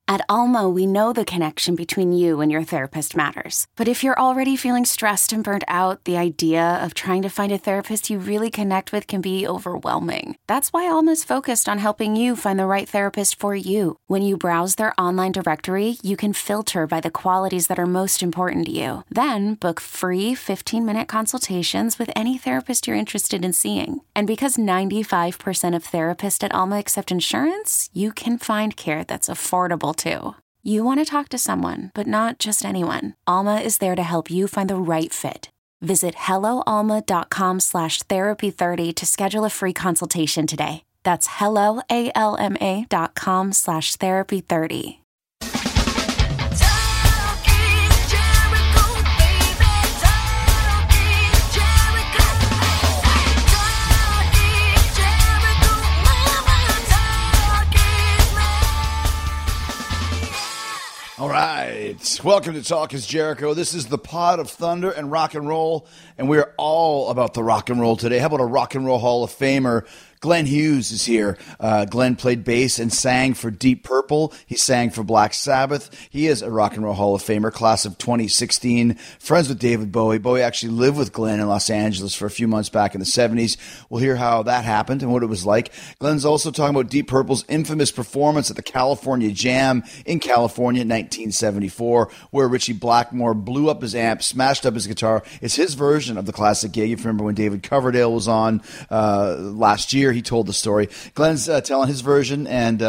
At Alma, we know the connection between you and your therapist matters. But if you're already feeling stressed and burnt out, the idea of trying to find a therapist you really connect with can be overwhelming. That's why Alma's focused on helping you find the right therapist for you. When you browse their online directory, you can filter by the qualities that are most important to you. Then book free 15-minute consultations with any therapist you're interested in seeing. And because 95% of therapists at Alma accept insurance, you can find care that's affordable too. You want to talk to someone, but not just anyone. Alma is there to help you find the right fit. Visit helloalma.com/therapy30 to schedule a free consultation today. That's helloalma.com/therapy30. All right. Welcome to Talk is Jericho. This is the pod of thunder and rock and roll, and we're all about the rock and roll today. How about a Rock and Roll Hall of Famer? Glenn Hughes is here. Glenn played bass and sang for Deep Purple. He sang for Black Sabbath. He is a Rock and Roll Hall of Famer, class of 2016. Friends with David Bowie. Bowie actually lived with Glenn in Los Angeles for a few months back in the 70s. We'll hear how that happened and what it was like. Glenn's also talking about Deep Purple's infamous performance at the California Jam in California in 1974, where Richie Blackmore blew up his amp, smashed up his guitar. It's his version of the classic gig. If you remember when David Coverdale was on last year, he told the story. Glenn's telling his version and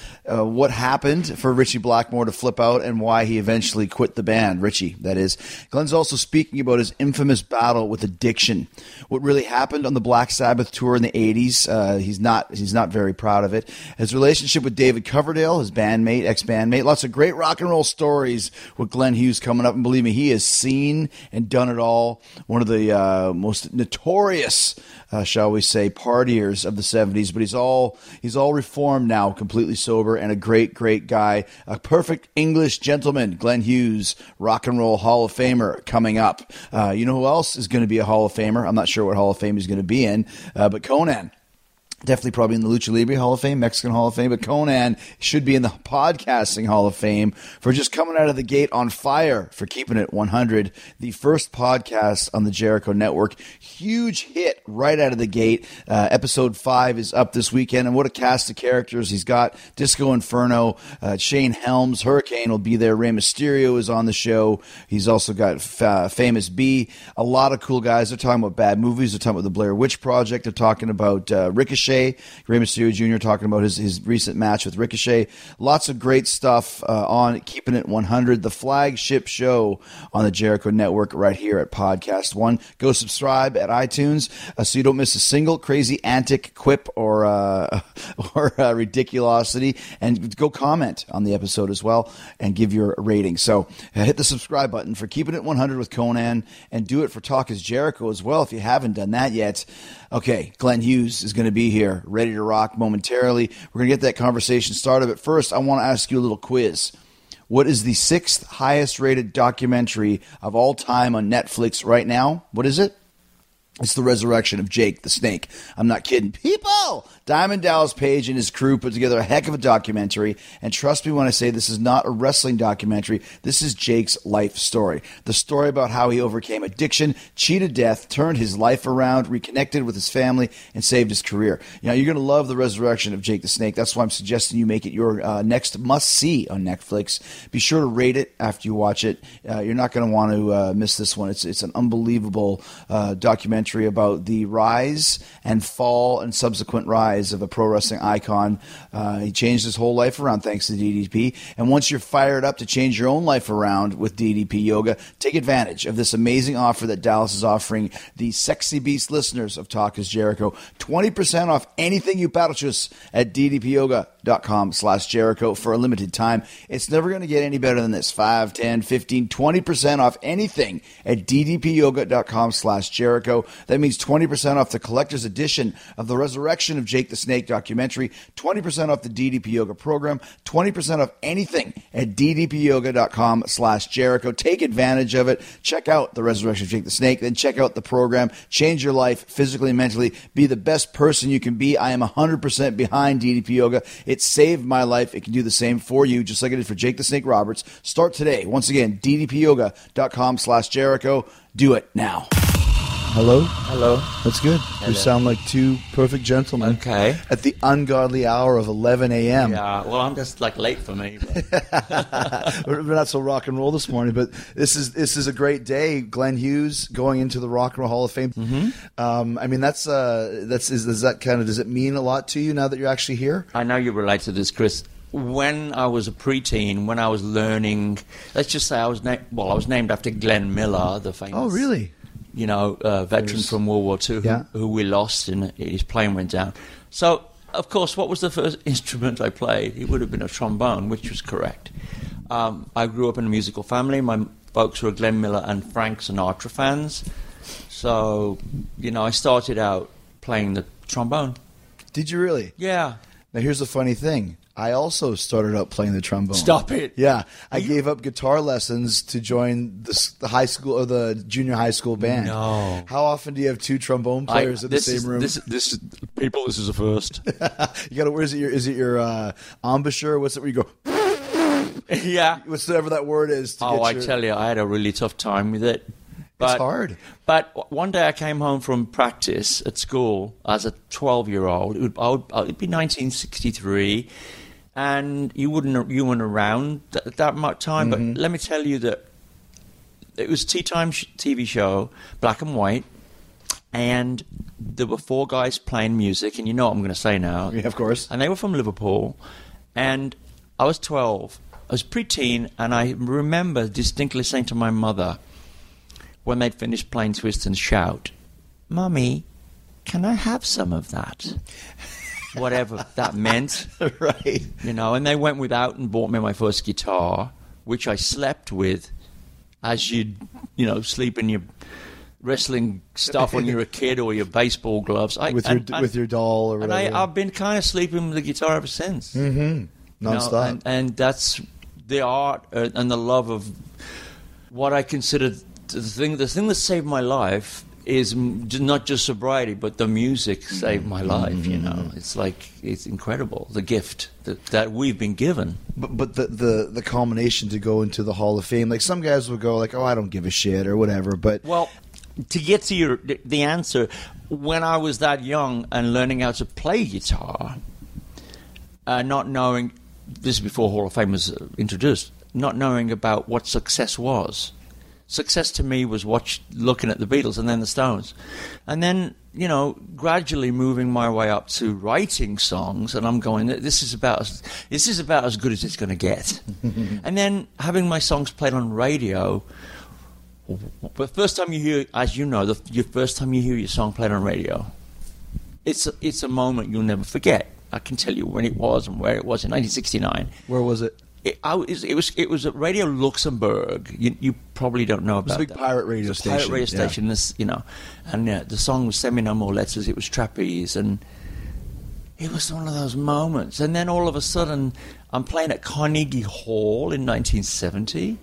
what happened for Richie Blackmore to flip out and why he eventually quit the band. Richie, that is. Glenn's also speaking about his infamous battle with addiction. What really happened on the Black Sabbath tour in the 80s. He's not very proud of it. His relationship with David Coverdale, his bandmate, ex-bandmate. Lots of great rock and roll stories with Glenn Hughes coming up. And believe me, he has seen and done it all. One of the most notorious, shall we say, partiers of the 70s. But he's all reformed now, completely sober, and a great, great guy. A perfect English gentleman, Glenn Hughes, Rock and Roll Hall of Famer, coming up. You know who else is going to be a Hall of Famer? I'm not sure what Hall of Fame he's going to be in, but Conan. Definitely probably in the Lucha Libre Hall of Fame, Mexican Hall of Fame, but Conan should be in the Podcasting Hall of Fame for just coming out of the gate on fire for keeping it 100. The first podcast on the Jericho Network. Huge hit right out of the gate. Episode 5 is up this weekend, and what a cast of characters. He's got Disco Inferno, Shane Helms, Hurricane will be there, Rey Mysterio is on the show. He's also got Famous B. A lot of cool guys. They're talking about bad movies. They're talking about the Blair Witch Project. They're talking about Ricochet. Rey Mysterio Jr. talking about his recent match with Ricochet. Lots of great stuff on Keeping It 100, the flagship show on the Jericho Network right here at Podcast One. Go subscribe at iTunes so you don't miss a single crazy antic quip or ridiculosity, and go comment on the episode as well and give your rating. So hit the subscribe button for Keeping It 100 with Conan, and do it for Talk is Jericho as well if you haven't done that yet. Okay, Glenn Hughes is going to be here, ready to rock momentarily. We're going to get that conversation started, but first I want to ask you a little quiz. What is the 6th highest rated documentary of all time on Netflix right now? What is it? It's The Resurrection of Jake the Snake. I'm not kidding. People! Diamond Dallas Page and his crew put together a heck of a documentary. And trust me when I say this is not a wrestling documentary. This is Jake's life story. The story about how he overcame addiction, cheated death, turned his life around, reconnected with his family, and saved his career. You know, you're going to love The Resurrection of Jake the Snake. That's why I'm suggesting you make it your next must-see on Netflix. Be sure to rate it after you watch it. You're not going to want to miss this one. It's an unbelievable documentary about the rise and fall and subsequent rise of a pro wrestling icon. He changed his whole life around thanks to DDP. And once you're fired up to change your own life around with DDP Yoga, take advantage of this amazing offer that Dallas is offering the Sexy Beast listeners of Talk is Jericho. 20% off anything you purchase at ddpyoga.com/Jericho for a limited time. It's never going to get any better than this. 5, 10, 15, 20% off anything at ddpyoga.com/Jericho. That means 20% off the collector's edition of the Resurrection of Jake the Snake documentary, 20% off the DDP Yoga program, 20% off anything at ddpyoga.com/Jericho. Take advantage of it. Check out the Resurrection of Jake the Snake, then check out the program. Change your life physically and mentally. Be the best person you can be. I am 100% behind DDP Yoga. It saved my life. It can do the same for you, just like it did for Jake the Snake Roberts. Start today. Once again, ddpyoga.com/Jericho. Do it now. Hello? Hello. That's good. Hello. We sound like two perfect gentlemen. Okay. At the ungodly hour of 11 a.m. Yeah, well, I'm just like late for me. We're not so rock and roll this morning, but this is a great day. Glenn Hughes going into the Rock and Roll Hall of Fame. Mm-hmm. I mean, does it mean a lot to you now that you're actually here? I know you relate to this, Chris. When I was a preteen, when I was learning, let's just say I was named after Glenn Miller, the famous. Oh, really? Veteran from World War II who we lost and his plane went down. So, of course, what was the first instrument I played? It would have been a trombone, which was correct. I grew up in a musical family. My folks were Glenn Miller and Frank Sinatra fans. So, I started out playing the trombone. Did you really? Yeah. Now, here's the funny thing. I also started out playing the trombone. Stop it. Yeah. I gave up guitar lessons to join the high school or the junior high school band. No. How often do you have two trombone players in the same room? This is a first. You got to, is it your embouchure? What's it where you go? Yeah. Whatever that word is. I tell you, I had a really tough time with it. It's hard. But one day I came home from practice at school as a 12-year-old. It'd be 1963. And you weren't around at that much time, but let me tell you that it was a tea time TV show, black and white, and there were four guys playing music, and you know what I'm going to say now. Yeah, of course. And they were from Liverpool, and I was 12. I was preteen, and I remember distinctly saying to my mother, when they'd finished playing Twist and Shout, "Mummy, can I have some of that?" Whatever that meant. Right. And they went without and bought me my first guitar, which I slept with as you'd, sleep in your wrestling stuff when you're a kid or your baseball gloves. With your doll or whatever. And I've been kind of sleeping with the guitar ever since. Mm-hmm. Non-stop. And that's the art and the love of what I consider the thing that saved my life is not just sobriety, but the music saved my life. It's incredible, the gift that we've been given. But the culmination to go into the Hall of Fame, like some guys will go like, "Oh, I don't give a shit" or whatever. But to get to the answer, when I was that young and learning how to play guitar, not knowing, this is before Hall of Fame was introduced, not knowing about what success was. Success to me was looking at the Beatles and then the Stones. And then, gradually moving my way up to writing songs, and I'm going, this is about as good as it's going to get. And then having my songs played on radio. The first time you hear, as you know, your first time you hear your song played on radio, it's a moment you'll never forget. I can tell you when it was and where it was in 1969. Where was it? It was at Radio Luxembourg. You probably don't know about that. It was a big pirate radio station. Pirate radio station. And the song was "Send Me No More Letters." It was trapeze, and it was one of those moments. And then all of a sudden, I'm playing at Carnegie Hall in 1970.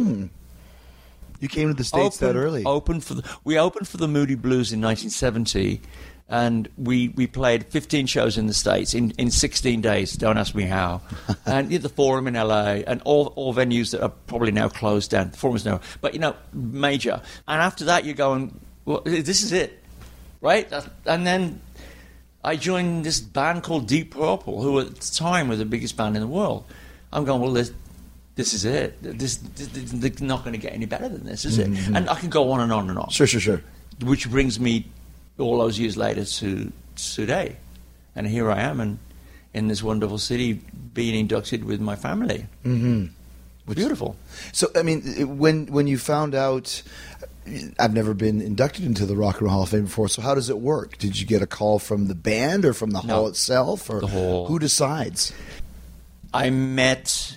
You came to the States that early. We opened for the Moody Blues in 1970. And we played 15 shows in the States in 16 days. Don't ask me how. And the Forum in LA and all venues that are probably now closed down. The Forum is now, but major. And after that, you're going, well, this is it, right? And then I joined this band called Deep Purple, who at the time were the biggest band in the world. I'm going, well, this is it. This they're not going to get any better than this, is it? And I can go on and on and on. Sure. Which brings me all those years later to today, and here I am in this wonderful city being inducted with my family. It's beautiful. So I mean, when you found out, I've never been inducted into the Rock and Roll Hall of Fame before, so how does it work? Did you get a call from the band or from the hall itself, or the hall? Who decides? I met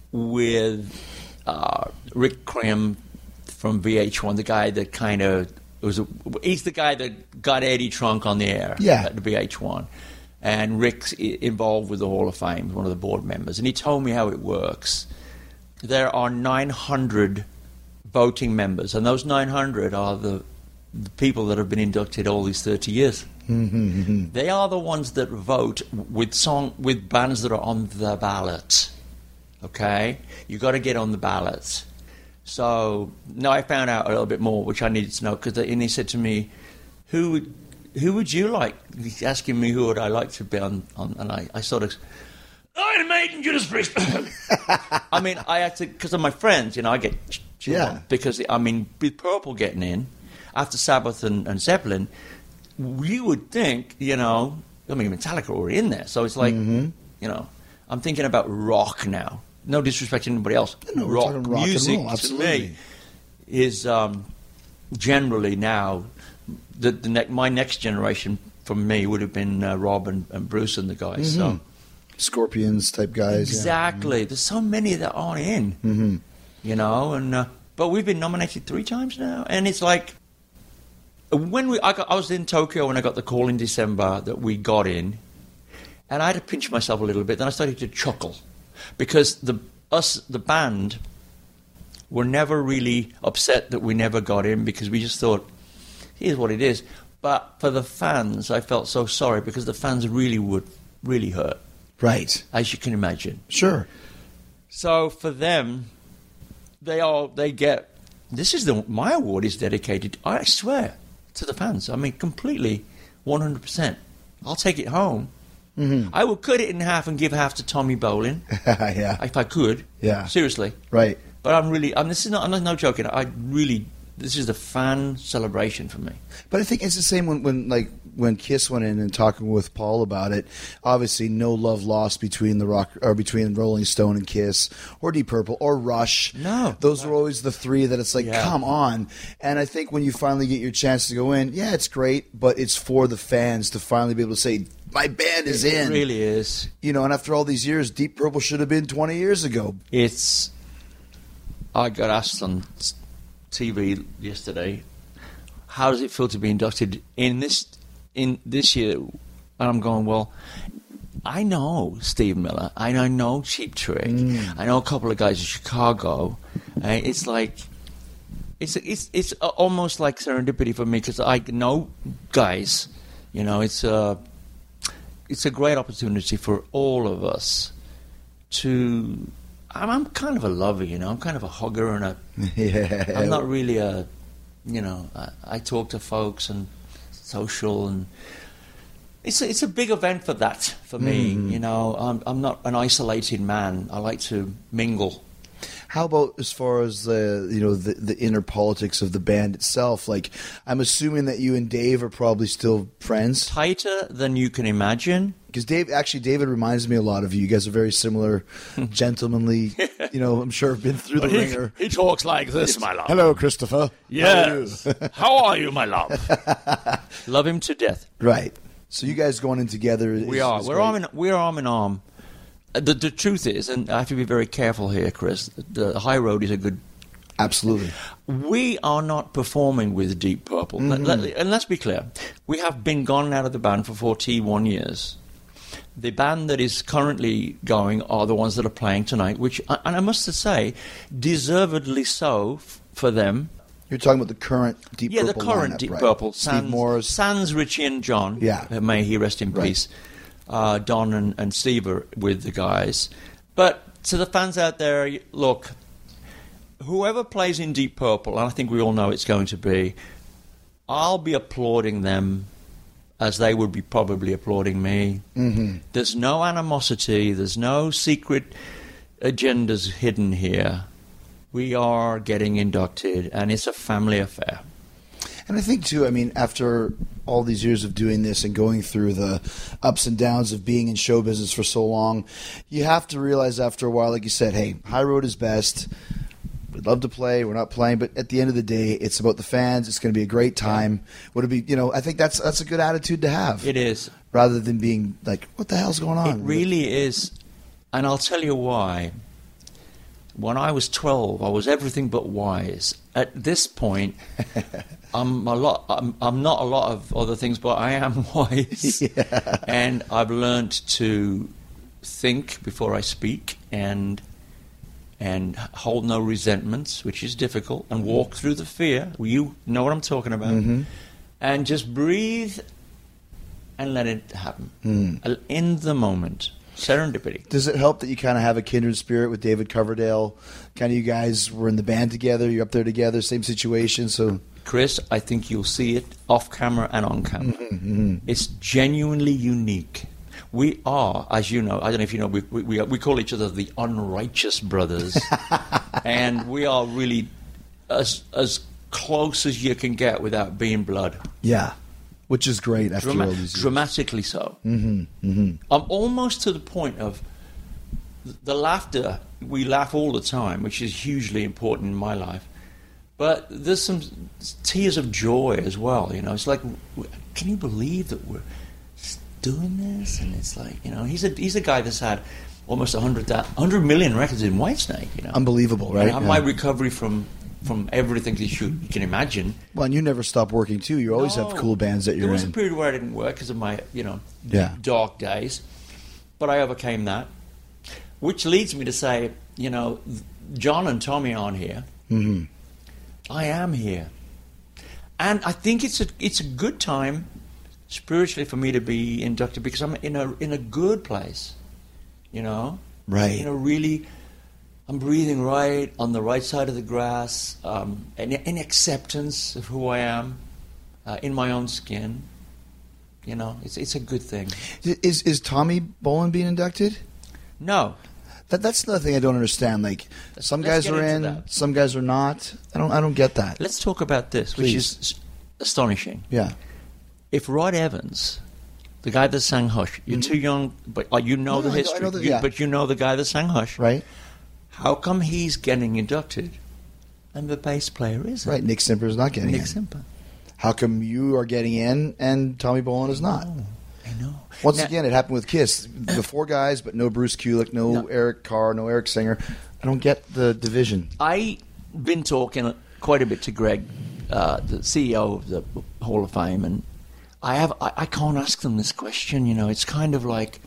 with Rick Krim from VH1, the guy that kind of He's the guy that got Eddie Trunk on the air at the VH1. And Rick's involved with the Hall of Fame, one of the board members. And he told me how it works. There are 900 voting members, and those 900 are the people that have been inducted all these 30 years. They are the ones that vote with bands that are on the ballot. Okay? You got to get on the ballot. So now I found out a little bit more, which I needed to know, and he said to me, who would you like? He's asking me who would I like to be on and I sort of, Iron Maiden, Judas Priest. I mean, I had to, because of my friends, I get on, because, with Purple getting in, after Sabbath and Zeppelin, you would think, Metallica were in there. So it's like, I'm thinking about rock now. No disrespect to anybody else. No, rock music roll, to me is generally now my next generation from me would have been Rob and Bruce and the guys. So Scorpions type guys. Exactly. There's so many that aren't in. But we've been nominated 3 times now, and it's like when I was in Tokyo when I got the call in December that we got in, and I had to pinch myself a little bit. Then I started to chuckle because the band were never really upset that we never got in because we just thought, here's what it is. But for the fans, I felt so sorry because the fans really would really hurt. Right. As you can imagine. Sure. So for them, they get, my award is dedicated, I swear, to the fans. I mean, completely, 100%. I'll take it home. I would cut it in half and give half to Tommy Bolin. If I could. Yeah. Seriously. Right. But I'm not joking. This is the fan celebration for me. But I think it's the same when Kiss went in and talking with Paul about it. Obviously, no love lost between between Rolling Stone and Kiss, or Deep Purple, or Rush. No, those were always the 3 that it's like, come on. And I think when you finally get your chance to go in, it's great, but it's for the fans to finally be able to say, my band is in. It really is. And after all these years, Deep Purple should have been 20 years ago. I got asked on TV yesterday, how does it feel to be inducted in this year? And I'm going, well, I know Steve Miller, I know Cheap Trick, I know a couple of guys in Chicago. It's like it's almost like serendipity for me because I know guys. It's a great opportunity for all of us to. I'm kind of a lover, I'm kind of a hugger and I'm not really I talk to folks and social, and it's a big event for me. I'm not an isolated man. I like to mingle. How about as far as the inner politics of the band itself? Like, I'm assuming that you and Dave are probably still friends. Tighter than you can imagine. Because David reminds me a lot of you. You guys are very similar, gentlemanly. I'm sure have been through the ringer. He talks like this, my love. Hello, Christopher. Yes. How are you, my love? Love him to death. Right. So you guys going in together? We are. We're arm in arm. The truth is, and I have to be very careful here, Chris, the High Road is a good... Absolutely. We are not performing with Deep Purple. And let's be clear. We have been gone out of the band for 41 years. The band that is currently going are the ones that are playing tonight, which, and I must say, deservedly so for them. You're talking about the current Deep Purple. Yeah, the current lineup, Deep right? Purple. Steve Morris. Sans, Richie and John. Yeah. May he rest in peace. Don and Steve are with the guys. But to the fans out there, look, whoever plays in Deep Purple, and I think we all know it's going to be, I'll be applauding them as they would be probably applauding me. There's no animosity. There's no secret agendas hidden here. We are getting inducted, and it's a family affair. And I think, too, after all these years of doing this and going through the ups and downs of being in show business for so long, you have to realize after a while, like you said, hey, High Road is best. We'd love to play. We're not playing. But at the end of the day, it's about the fans. It's going to be a great time. Would it be, I think that's a good attitude to have. It is. Rather than being like, what the hell's going on? It really is. And I'll tell you why. When I was 12, I was everything but wise. At this point, I'm not a lot of other things, but I am wise. Yeah. And I've learned to think before I speak and hold no resentments, which is difficult, and walk through the fear. You know what I'm talking about. Mm-hmm. And just breathe and let it happen. In the moment. Serendipity. Does it help that you kind of have a kindred spirit with David Coverdale? Kind of you guys were in the band together, you're up there together, same situation, so... Chris, I think you'll see it off camera and on camera. Mm-hmm. It's genuinely unique. We are, as you know, I don't know if you know, we call each other the unrighteous brothers. And we are really as close as you can get without being blood. Yeah, which is great after all these years. Dramatically so. Mm-hmm. Mm-hmm. I'm almost to the point of the laughter. We laugh all the time, which is hugely important in my life. But there's some tears of joy as well. You know, it's like, can you believe that we're doing this? And it's like, you know, he's a guy that's had almost 100 million records in Whitesnake. You know, unbelievable, right? And my recovery from everything you can imagine. Well, and you never stop working too. You always have cool bands that you're in. There was a period where I didn't work because of my, dark days, but I overcame that. Which leads me to say, you know, John and Tommy aren't here. Mm-hmm. I am here, and I think it's a good time spiritually for me to be inducted because I'm in a good place, you know. Right. I'm breathing right on the right side of the grass, in acceptance of who I am, in my own skin. You know, it's a good thing. Is Tommy Bolin being inducted? No. That's another thing I don't understand. Like, some guys are in, some guys are not. I don't get that. Let's talk about this, Please. which is astonishing. Yeah. If Rod Evans, the guy that sang Hush, you're too young, but you know the history. But you know the guy that sang Hush, right? How come he's getting inducted, and the bass player isn't? Right. Nick Simper's not getting in. Nick Simper. How come you are getting in and Tommy Bolin is not? I know. Once again, it happened with Kiss. The four guys, but no Bruce Kulick, no Eric Carr, no Eric Singer. I don't get the division. I've been talking quite a bit to Greg, the CEO of the Hall of Fame, and I can't ask them this question. You know, it's kind of like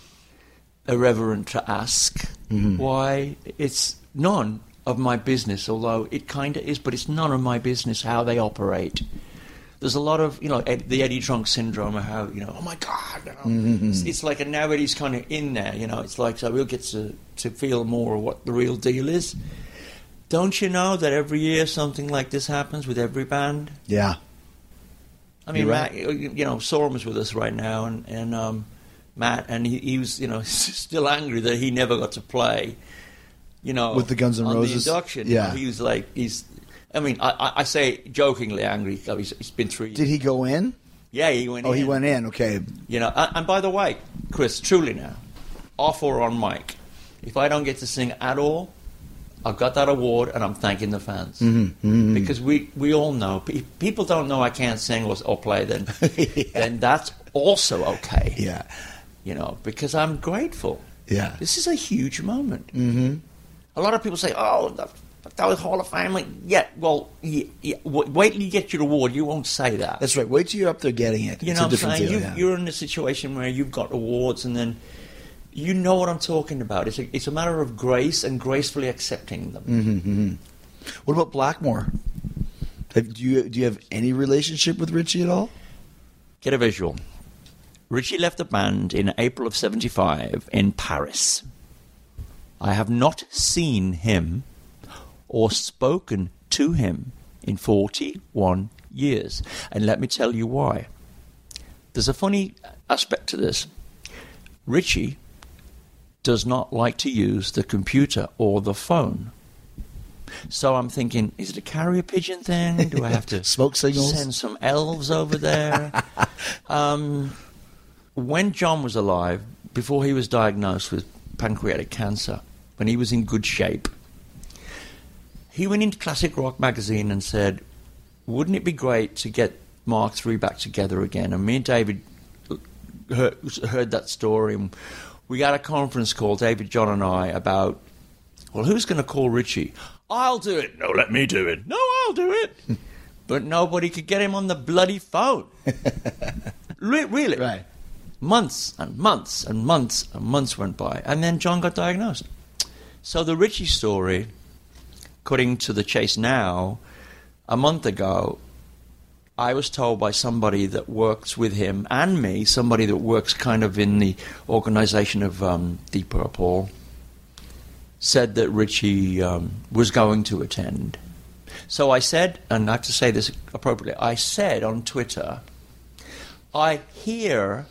irreverent to ask why. It's none of my business, although it kind of is, but it's none of my business how they operate. There's a lot of, you know, the Eddie Trunk syndrome of how, you know, oh my God, you know. It's like, and now Eddie's kind of in there, you know. It's like, so we'll get to feel more of what the real deal is. Don't you know that every year something like this happens with every band? Yeah. I mean, Right. Matt, you know, Sorum is with us right now, and Matt, and he was, you know, still angry that he never got to play, you know, with the Guns N' Roses the induction. Yeah. You know, he was like, I mean, I say jokingly angry. He's been 3 years. Did he go in? Yeah, he went in. Oh, he went in. Okay. You know, and by the way, Chris, truly now, off or on mic, if I don't get to sing at all, I've got that award and I'm thanking the fans. Because we all know, people don't know I can't sing or play, then then that's also okay. Yeah. You know, because I'm grateful. Yeah. This is a huge moment. A lot of people say, oh, that was Hall of Fame. Like, yeah, well, wait till you get your award. You won't say that. That's right. Wait till you're up there getting it. You It's know a what I'm different saying? deal, yeah. You're in a situation where you've got awards, and then you know what I'm talking about. It's a matter of grace and gracefully accepting them. What about Blackmore? Do you have any relationship with Richie at all? Get a visual. Richie left the band in April of '75 in Paris. I have not seen him or spoken to him in 41 years. And let me tell you why. There's a funny aspect to this. Richie does not like to use the computer or the phone. So I'm thinking, is it a carrier pigeon thing? Do I have to smoke signals? Send some elves over there? When John was alive, before he was diagnosed with pancreatic cancer, when he was in good shape, he went into Classic Rock magazine and said, wouldn't it be great to get Mark III back together again? And me and David heard that story, and we had a conference call, David, John and I, about Well, who's going to call Richie? I'll do it. No, let me do it. No, I'll do it. But nobody could get him on the bloody phone. Really. Right. Months and months and months and months went by. And then John got diagnosed. So the Richie story, cutting to the chase now, a month ago, I was told by somebody that works with him and me, somebody that works kind of in the organization of Deep Purple, said that Richie was going to attend. So I said, and I have to say this appropriately, I said on Twitter, I hear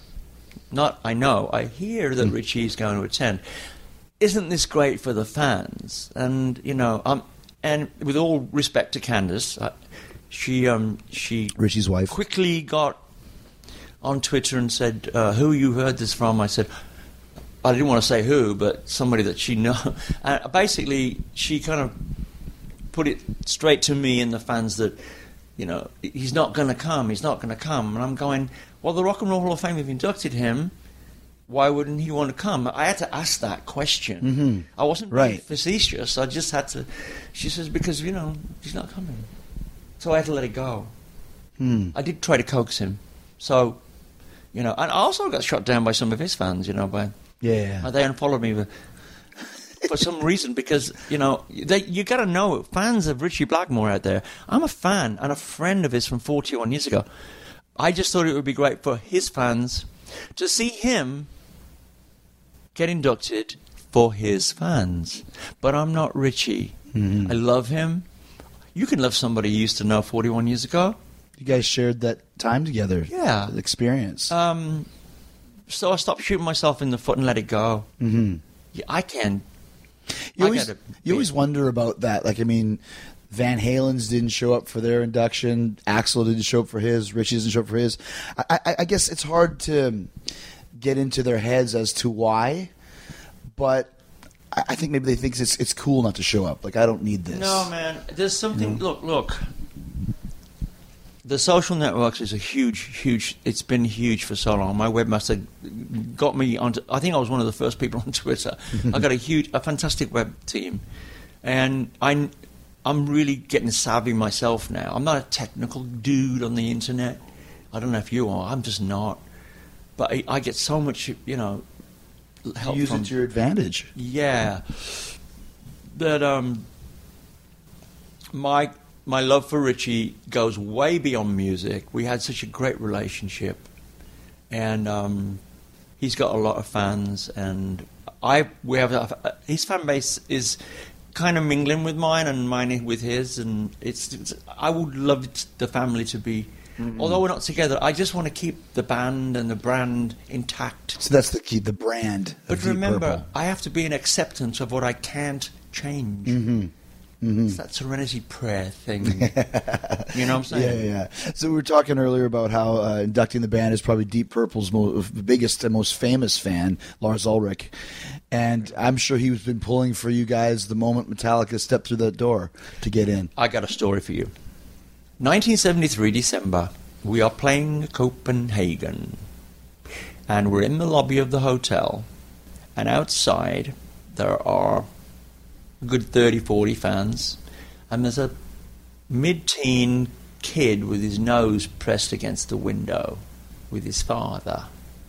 that Richie is going to attend. Isn't this great for the fans? And, and with all respect to Candace, she Richie's wife quickly got on Twitter and said, who you heard this from? I said, I didn't want to say who, but somebody that she knows. Basically, she kind of put it straight to me and the fans that, he's not going to come. And I'm going, well, the Rock and Roll Hall of Fame have inducted him. Why wouldn't he want to come? I had to ask that question. Mm-hmm. I wasn't being facetious. I just had to. She says, because, he's not coming. So I had to let it go. I did try to coax him. So, and I also got shot down by some of his fans, they unfollowed me for some reason because, you got to know, fans of Richie Blackmore out there, I'm a fan and a friend of his from 41 years ago. I just thought it would be great for his fans to see him get inducted for his fans. But I'm not Richie. Mm-hmm. I love him. You can love somebody you used to know 41 years ago. You guys shared that time together. Yeah. The experience. So I stopped shooting myself in the foot and let it go. Mm-hmm. Yeah, I can. You always wonder about that. Van Halen's didn't show up for their induction. Axl didn't show up for his. Richie doesn't show up for his. I guess it's hard to get into their heads as to why, but I think maybe they think it's cool not to show up. I don't need this. No, man. There's something. Look. The social networks is a huge. It's been huge for so long. My webmaster got me onto. I think I was one of the first people on Twitter. I got a fantastic web team, and I'm really getting savvy myself now. I'm not a technical dude on the internet. I don't know if you are. I'm just not. But I get so much, help. You use it to your advantage. Yeah. That my love for Richie goes way beyond music. We had such a great relationship, and he's got a lot of fans, and his fan base is kind of mingling with mine and mine with his, and it's I would love the family to be. Mm-hmm. Although we're not together, I just want to keep the band and the brand intact. So that's the key, the brand. But remember, I have to be in acceptance of what I can't change. Mm-hmm. Mm-hmm. It's that Serenity Prayer thing. You know what I'm saying? Yeah. So we were talking earlier about how inducting the band is probably Deep Purple's biggest and most famous fan, Lars Ulrich. And I'm sure he's been pulling for you guys the moment Metallica stepped through that door to get in. I got a story for you. 1973, December, we are playing Copenhagen. And we're in the lobby of the hotel. And outside, there are a good 30, 40 fans. And there's a mid-teen kid with his nose pressed against the window with his father.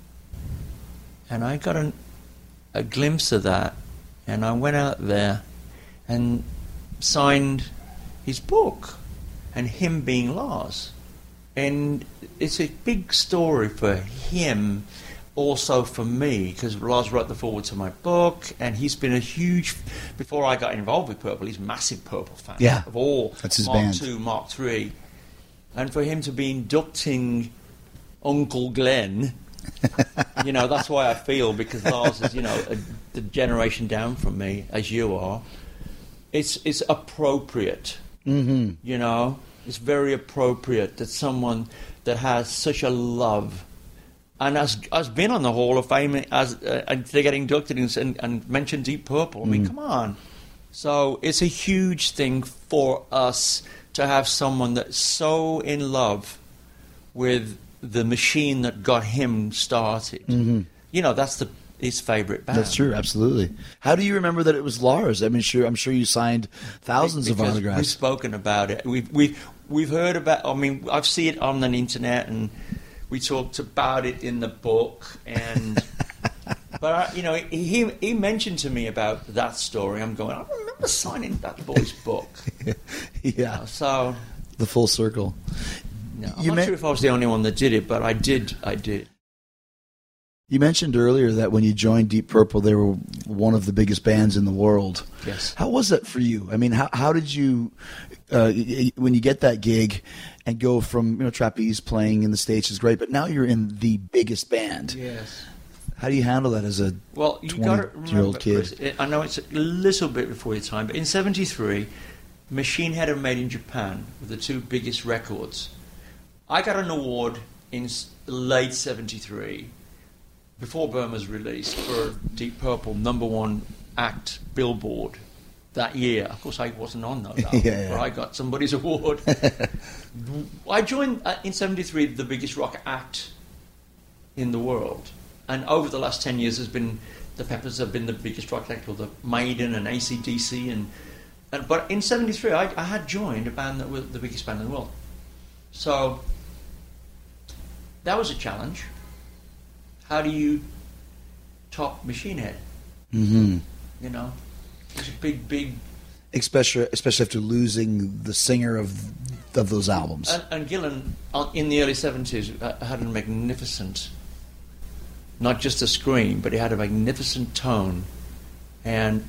And I got a glimpse of that. And I went out there and signed his book. And him being Lars. And it's a big story for him, also for me, because Lars wrote the foreword to my book, and he's been a huge, before I got involved with Purple, he's a massive Purple fan. Yeah, of all. That's his Mark band. II, Mark III. And for him to be inducting Uncle Glenn, that's why I feel, because Lars is, the generation down from me, as you are. It's appropriate. Mm-hmm. It's very appropriate that someone that has such a love and has been on the Hall of Fame and they get inducted and mention Deep Purple. I mean, come on. So it's a huge thing for us to have someone that's so in love with the machine that got him started. Mm-hmm. his favorite band. That's true, absolutely. How do you remember that it was Lars? I mean, I'm sure you signed thousands of autographs. We've spoken about it. We've heard about. I mean, I've seen it on the internet, and we talked about it in the book. And but he mentioned to me about that story. I'm going, I remember signing that boy's book. Yeah. So the full circle. No, I'm not sure if I was the only one that did it, but I did. You mentioned earlier that when you joined Deep Purple, they were one of the biggest bands in the world. Yes. How was that for you? I mean, how did you, when you get that gig and go from trapeze playing in the States is great, but now you're in the biggest band. Yes. How do you handle that as a 20-year-old kid? Chris, I know it's a little bit before your time, but in '73, Machine Head and Made in Japan were the two biggest records. I got an award in late '73, before Burma's release, for Deep Purple #1 act Billboard that year. Of course, I wasn't on that album, but I got somebody's award. I joined in '73 the biggest rock act in the world, and over the last 10 years, the Peppers have been the biggest rock act, or the Maiden and AC/DC, but in '73 I had joined a band that was the biggest band in the world. So that was a challenge. How do you top Machine Head? Mm-hmm. It's a big... Especially after losing the singer of those albums. And Gillan, in the early 70s, had a magnificent, not just a scream, but he had a magnificent tone. And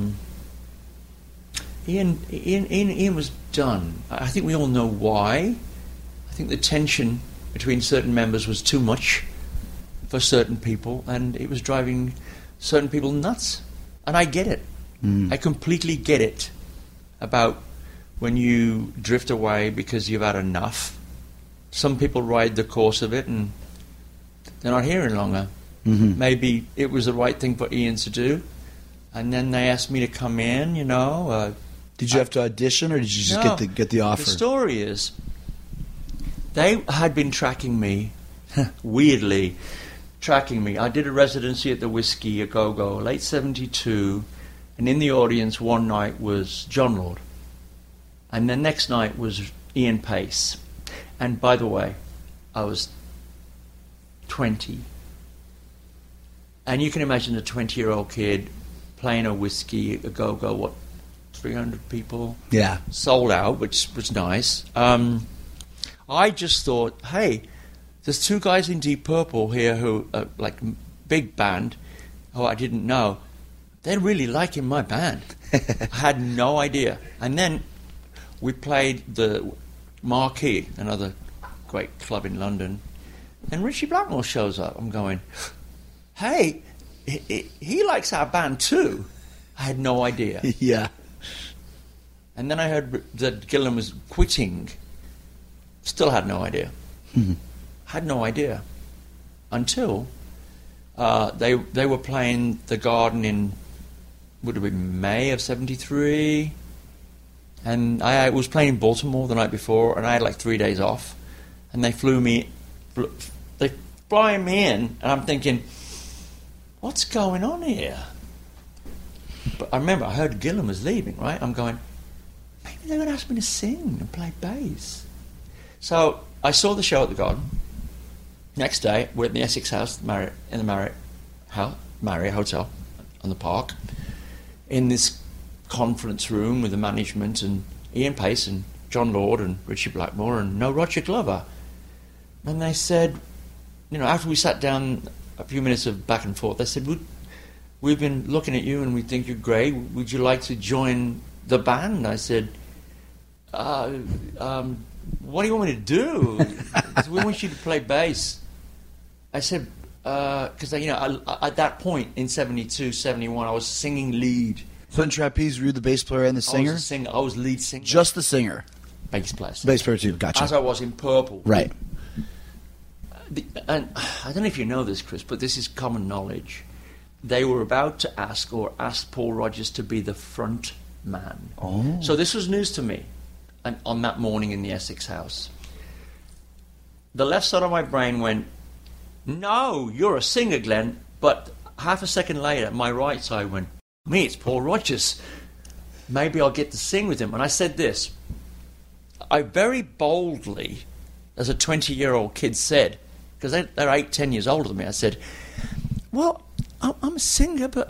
Ian was done. I think we all know why. I think the tension between certain members was too much for certain people, and it was driving certain people nuts. And I get it. I completely get it about when you drift away because you've had enough. Some people ride the course of it and they're not here any longer. Mm-hmm. Maybe it was the right thing for Ian to do, and then they asked me to come in, Did you have to audition, or did you just get the offer? The story is, they had been tracking me, weirdly tracking me. I did a residency at the Whiskey A Go-Go, late '72, and in the audience one night was John Lord, and the next night was Ian Pace. And by the way, I was 20. And you can imagine a 20-year-old kid playing a Whiskey A Go-Go, 300 people? Yeah. Sold out, which was nice. I just thought, hey, there's two guys in Deep Purple here who are like big band, who I didn't know. They're really liking my band. I had no idea. And then we played the Marquee, another great club in London, and Richie Blackmore shows up. I'm going, hey, he likes our band too. I had no idea. Yeah. And then I heard that Gillan was quitting. Still had no idea. Mm-hmm. Had no idea. Until they were playing the Garden in, would have been May of '73. And I was playing in Baltimore the night before, and I had like 3 days off. And they flew me in, and I'm thinking, what's going on here? But I remember I heard Gillan was leaving, right? I'm going, maybe they're going to ask me to sing and play bass. So I saw the show at the Garden. Next day, we're at the Essex House, in the Marriott Hotel on the Park, in this conference room with the management and Ian Pace and John Lord and Richie Blackmore and no Roger Glover. And they said, after we sat down a few minutes of back and forth, they said, we've been looking at you and we think you're great. Would you like to join the band? I said, what do you want me to do? We want you to play bass. I said, because at that point in '72, '71, I was singing lead. So in Trapeze, were you the bass player and the singer? I was lead singer. Just the singer? Bass player. Bass player too, gotcha. As I was in Purple. Right. And I don't know if you know this, Chris, but this is common knowledge. They were about to asked Paul Rodgers to be the front man. Oh. So this was news to me on that morning in the Essex House. The left side of my brain went, no, you're a singer, Glenn, but half a second later, my right side went, me, it's Paul Rodgers. Maybe I'll get to sing with him. And I said this. I very boldly, as a 20-year-old kid said, because they're 8, 10 years older than me, I said, well, I'm a singer, but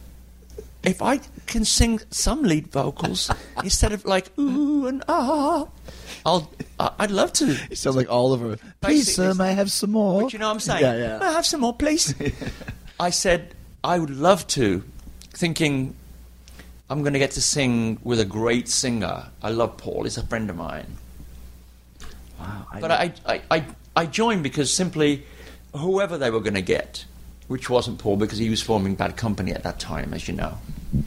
if I can sing some lead vocals instead of like ooh and ah, I'd love to. You sound like Oliver. Please, sir, may I have some more? But you know what I'm saying? Yeah. May I have some more, please? I said, I would love to, thinking I'm going to get to sing with a great singer. I love Paul. He's a friend of mine. Wow. But I joined because simply whoever they were going to get, which wasn't Paul because he was forming Bad Company at that time, as you know.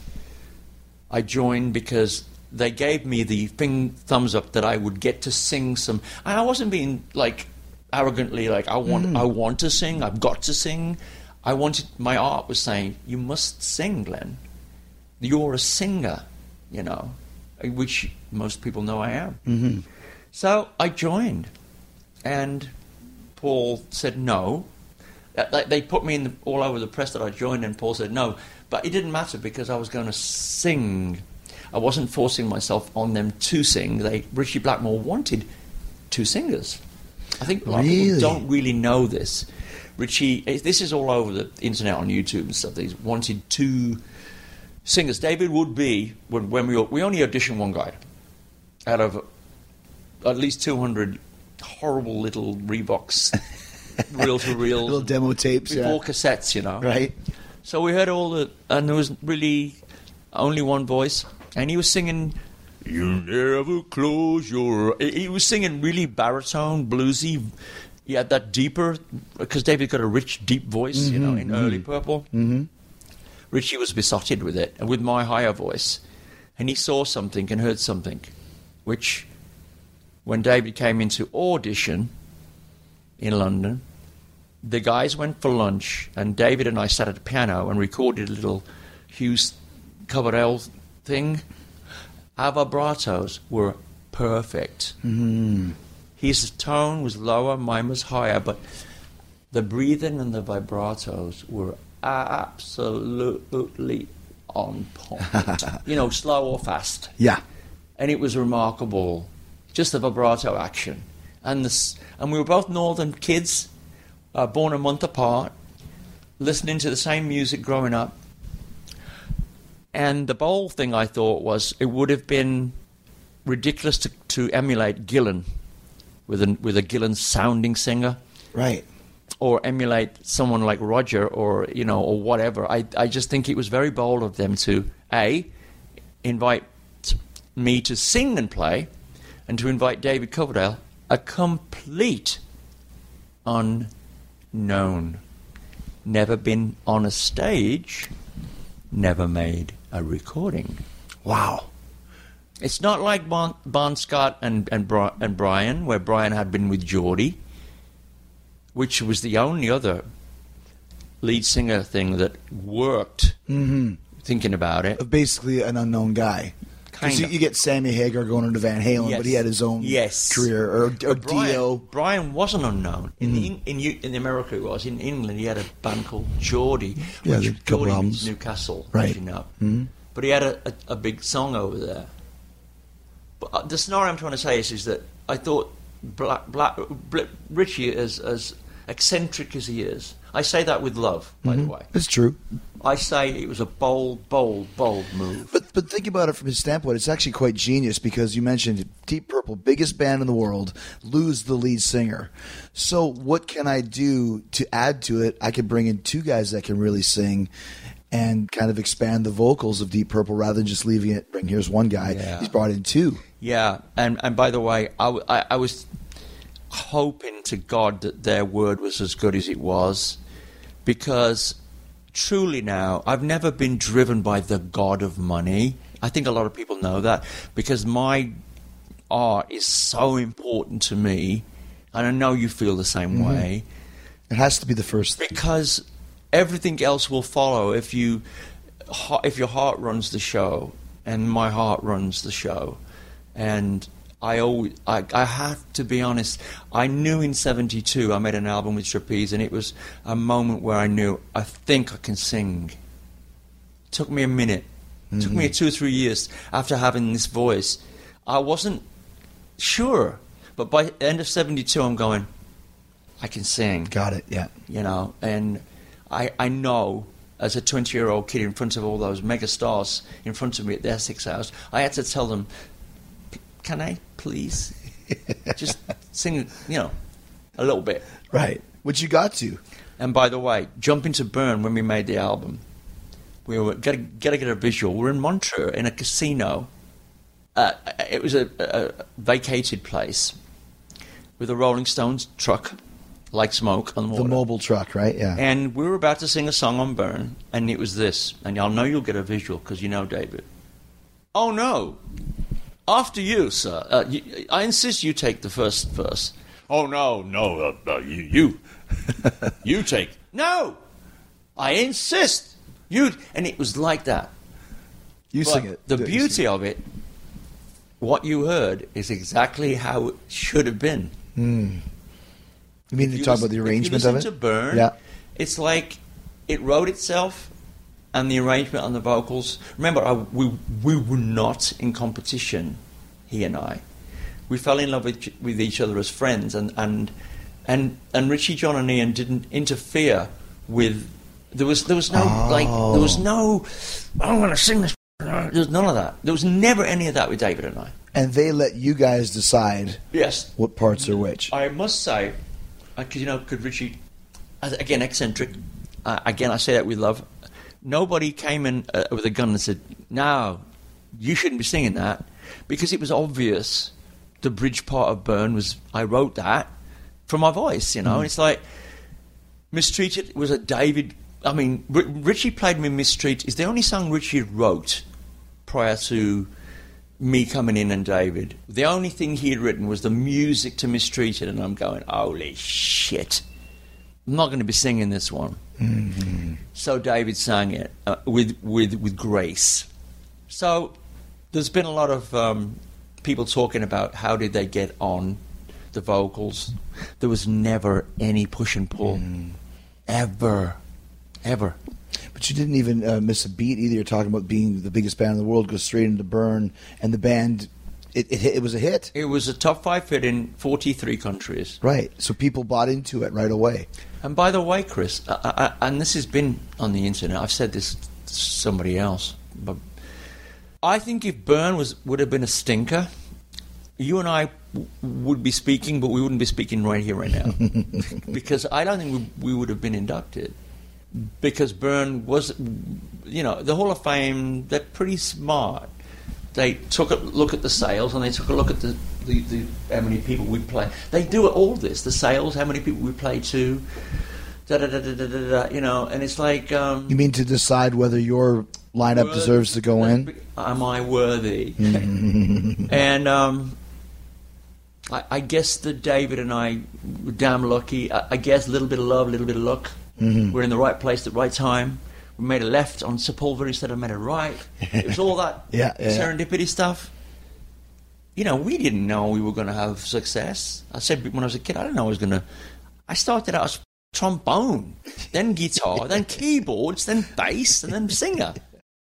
I joined because they gave me the thumbs up that I would get to sing some. And I wasn't being like arrogantly like I want to sing. I've got to sing. I wanted. My art was saying you must sing, Glenn. You're a singer, you know, which most people know I am. Mm-hmm. So I joined, and Paul said no. They put me all over the press that I joined, and Paul said no. But it didn't matter because I was going to sing. I wasn't forcing myself on them to sing. Richie Blackmore wanted 2 singers. I think a lot of people don't really know this. Richie, this is all over the internet on YouTube and stuff. They wanted 2 singers. David would be, when we only auditioned one guy out of at least 200 horrible little Reeboks. Reel-to-reel. Little demo tapes, before cassettes, you know. Right. So we heard and there was really only one voice, and he was singing, you never close your... He was singing really baritone, bluesy. He had that deeper, because David got a rich, deep voice, you know, in early Purple. Mm-hmm. Richie was besotted with it, and with my higher voice. And he saw something and heard something, which, when David came into audition in London, the guys went for lunch, and David and I sat at the piano and recorded a little Hughes Coverdale thing. Our vibratos were perfect. Mm. His tone was lower, mine was higher, but the breathing and the vibratos were absolutely on point. You know, slow or fast. Yeah. And it was remarkable, just the vibrato action. And we were both northern kids, born a month apart, listening to the same music growing up. And the bold thing I thought was it would have been ridiculous to emulate Gillan with a Gillan sounding singer, Right. or emulate someone like Roger, or you know, or whatever. I just think it was very bold of them to invite me to sing and play, and to invite David Coverdale, a complete unknown, never been on a stage, never made a recording. Wow. It's not like Bon Scott and Brian, where Brian had been with Geordie, which was the only other lead singer thing that worked, thinking about it. Basically an unknown guy. Because you get Sammy Hagar going into Van Halen, Yes. but he had his own career. Or Dio. Brian wasn't unknown. In America he was. In England he had a band called Geordie. Yeah, which a couple Geordie albums. was Newcastle, Right. as you know. But he had a big song over there. But the scenario I'm trying to say is that I thought Richie, as eccentric as he is, I say that with love, by the way. It's true. I say it was a bold move. But think about it from his standpoint. It's actually quite genius because you mentioned Deep Purple, biggest band in the world, lose the lead singer. So what can I do to add to it? I could bring in 2 guys that can really sing and kind of expand the vocals of Deep Purple rather than just leaving it. Here's one guy. Yeah. He's brought in 2. Yeah, and by the way, I was hoping to God that their word was as good as it was, because truly now, I've never been driven by the god of money. I think a lot of people know that, because my art is so important to me, and I know you feel the same way. It has to be the first thing. Because everything else will follow if your heart runs the show, and my heart runs the show. And I have to be honest, I knew in 72 I made an album with Trapeze, and it was a moment where I knew, I think I can sing. It took me a minute. It took me 2 or 3 years after having this voice. I wasn't sure, but by the end of 72 I'm going, I can sing. Got it, yeah. You know, and I know as a 20-year-old kid in front of all those mega stars in front of me at their 6 hours, I had to tell them, can I please just sing, you know, a little bit. Right, which you got to. And by the way, jump into Burn when we made the album. We were gotta get a visual. We're in Montreux in a casino. It was a vacated place with a Rolling Stones truck, like smoke on the water. The mobile truck, right? Yeah. And we were about to sing a song on Burn, and it was this. And I know you'll get a visual because you know David. Oh no! After you, sir. I insist you take the first verse. Oh no, you you take. No, I insist. And it was like that. You But sing it. The beauty of it, what you heard, is exactly how it should have been. You mean to talk about the arrangement of it? If you listen to Burn, Yeah. it's like it wrote itself, and the arrangement on the vocals. Remember, we were not in competition, he and I. We fell in love with each other as friends, and Richie, John, and Ian didn't interfere with. There was no I want to sing this. There was none of that. There was never any of that with David and I. And they let you guys decide Yes. what parts are which. I must say, because Richie, again, eccentric, again, I say that with love, nobody came in with a gun and said, no, you shouldn't be singing that, because it was obvious the bridge part of Burn was, I wrote that from my voice, you know, and it's like, Mistreated was a David, I mean, Richie played me Mistreated. It's the only song Richie wrote prior to me coming in and David. The only thing he had written was the music to Mistreated, and I'm going, holy shit. I'm not going to be singing this one. Mm-hmm. So David sang it with grace. So there's been a lot of people talking about how did they get on the vocals. There was never any push and pull. Ever. But you didn't even miss a beat either. You're talking about being the biggest band in the world, go straight into Burn, and the band, it was a hit. It was a top 5 hit in 43 countries. Right, so people bought into it right away. And by the way, Chris, and this has been on the internet, I've said this to somebody else, but I think if Burn would have been a stinker, you and I would be speaking, but we wouldn't be speaking right here, right now. Because I don't think we would have been inducted. Because Burn was, you know, the Hall of Fame, they're pretty smart. They took a look at the sales, and they took a look at the how many people we play. They do all this, the sales, how many people we play to, you know, and it's like... you mean to decide whether your lineup deserves to go in? Am I worthy? And I guess that David and I were damn lucky. I guess a little bit of love, a little bit of luck. We're in the right place at the right time. We made a left on Sepulveda instead of made a right. It was all that serendipity stuff. You know, we didn't know we were going to have success. I said when I was a kid, I didn't know I was going to... I started out as trombone, then guitar, then keyboards, then bass, and then singer.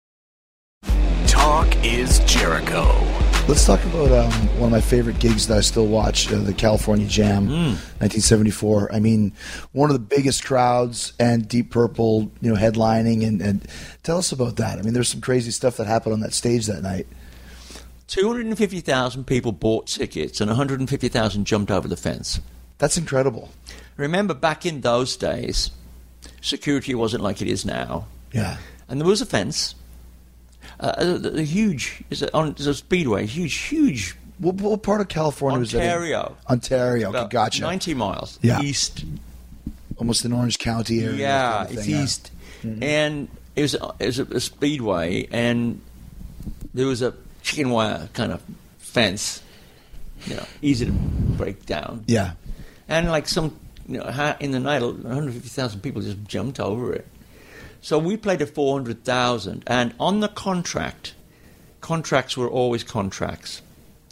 Talk is Jericho. Let's talk about one of my favorite gigs that I still watch, the California Jam, 1974. I mean, one of the biggest crowds, and Deep Purple, you know, headlining. And tell us about that. I mean, there's some crazy stuff that happened on that stage that night. 250,000 people bought tickets, and 150,000 jumped over the fence. That's incredible. Remember, back in those days, security wasn't like it is now. Yeah. And there was a fence. The huge, it's a speedway, huge. What part of California was that in? Ontario. Okay, gotcha. 90 miles east. Almost in Orange County area. Yeah, kind of it's thing, east. And it was a speedway, and there was a chicken wire kind of fence, you know, easy to break down. Yeah. And like some, you know, in the night, 150,000 people just jumped over it. So we played at 400,000, and on the contracts were always contracts.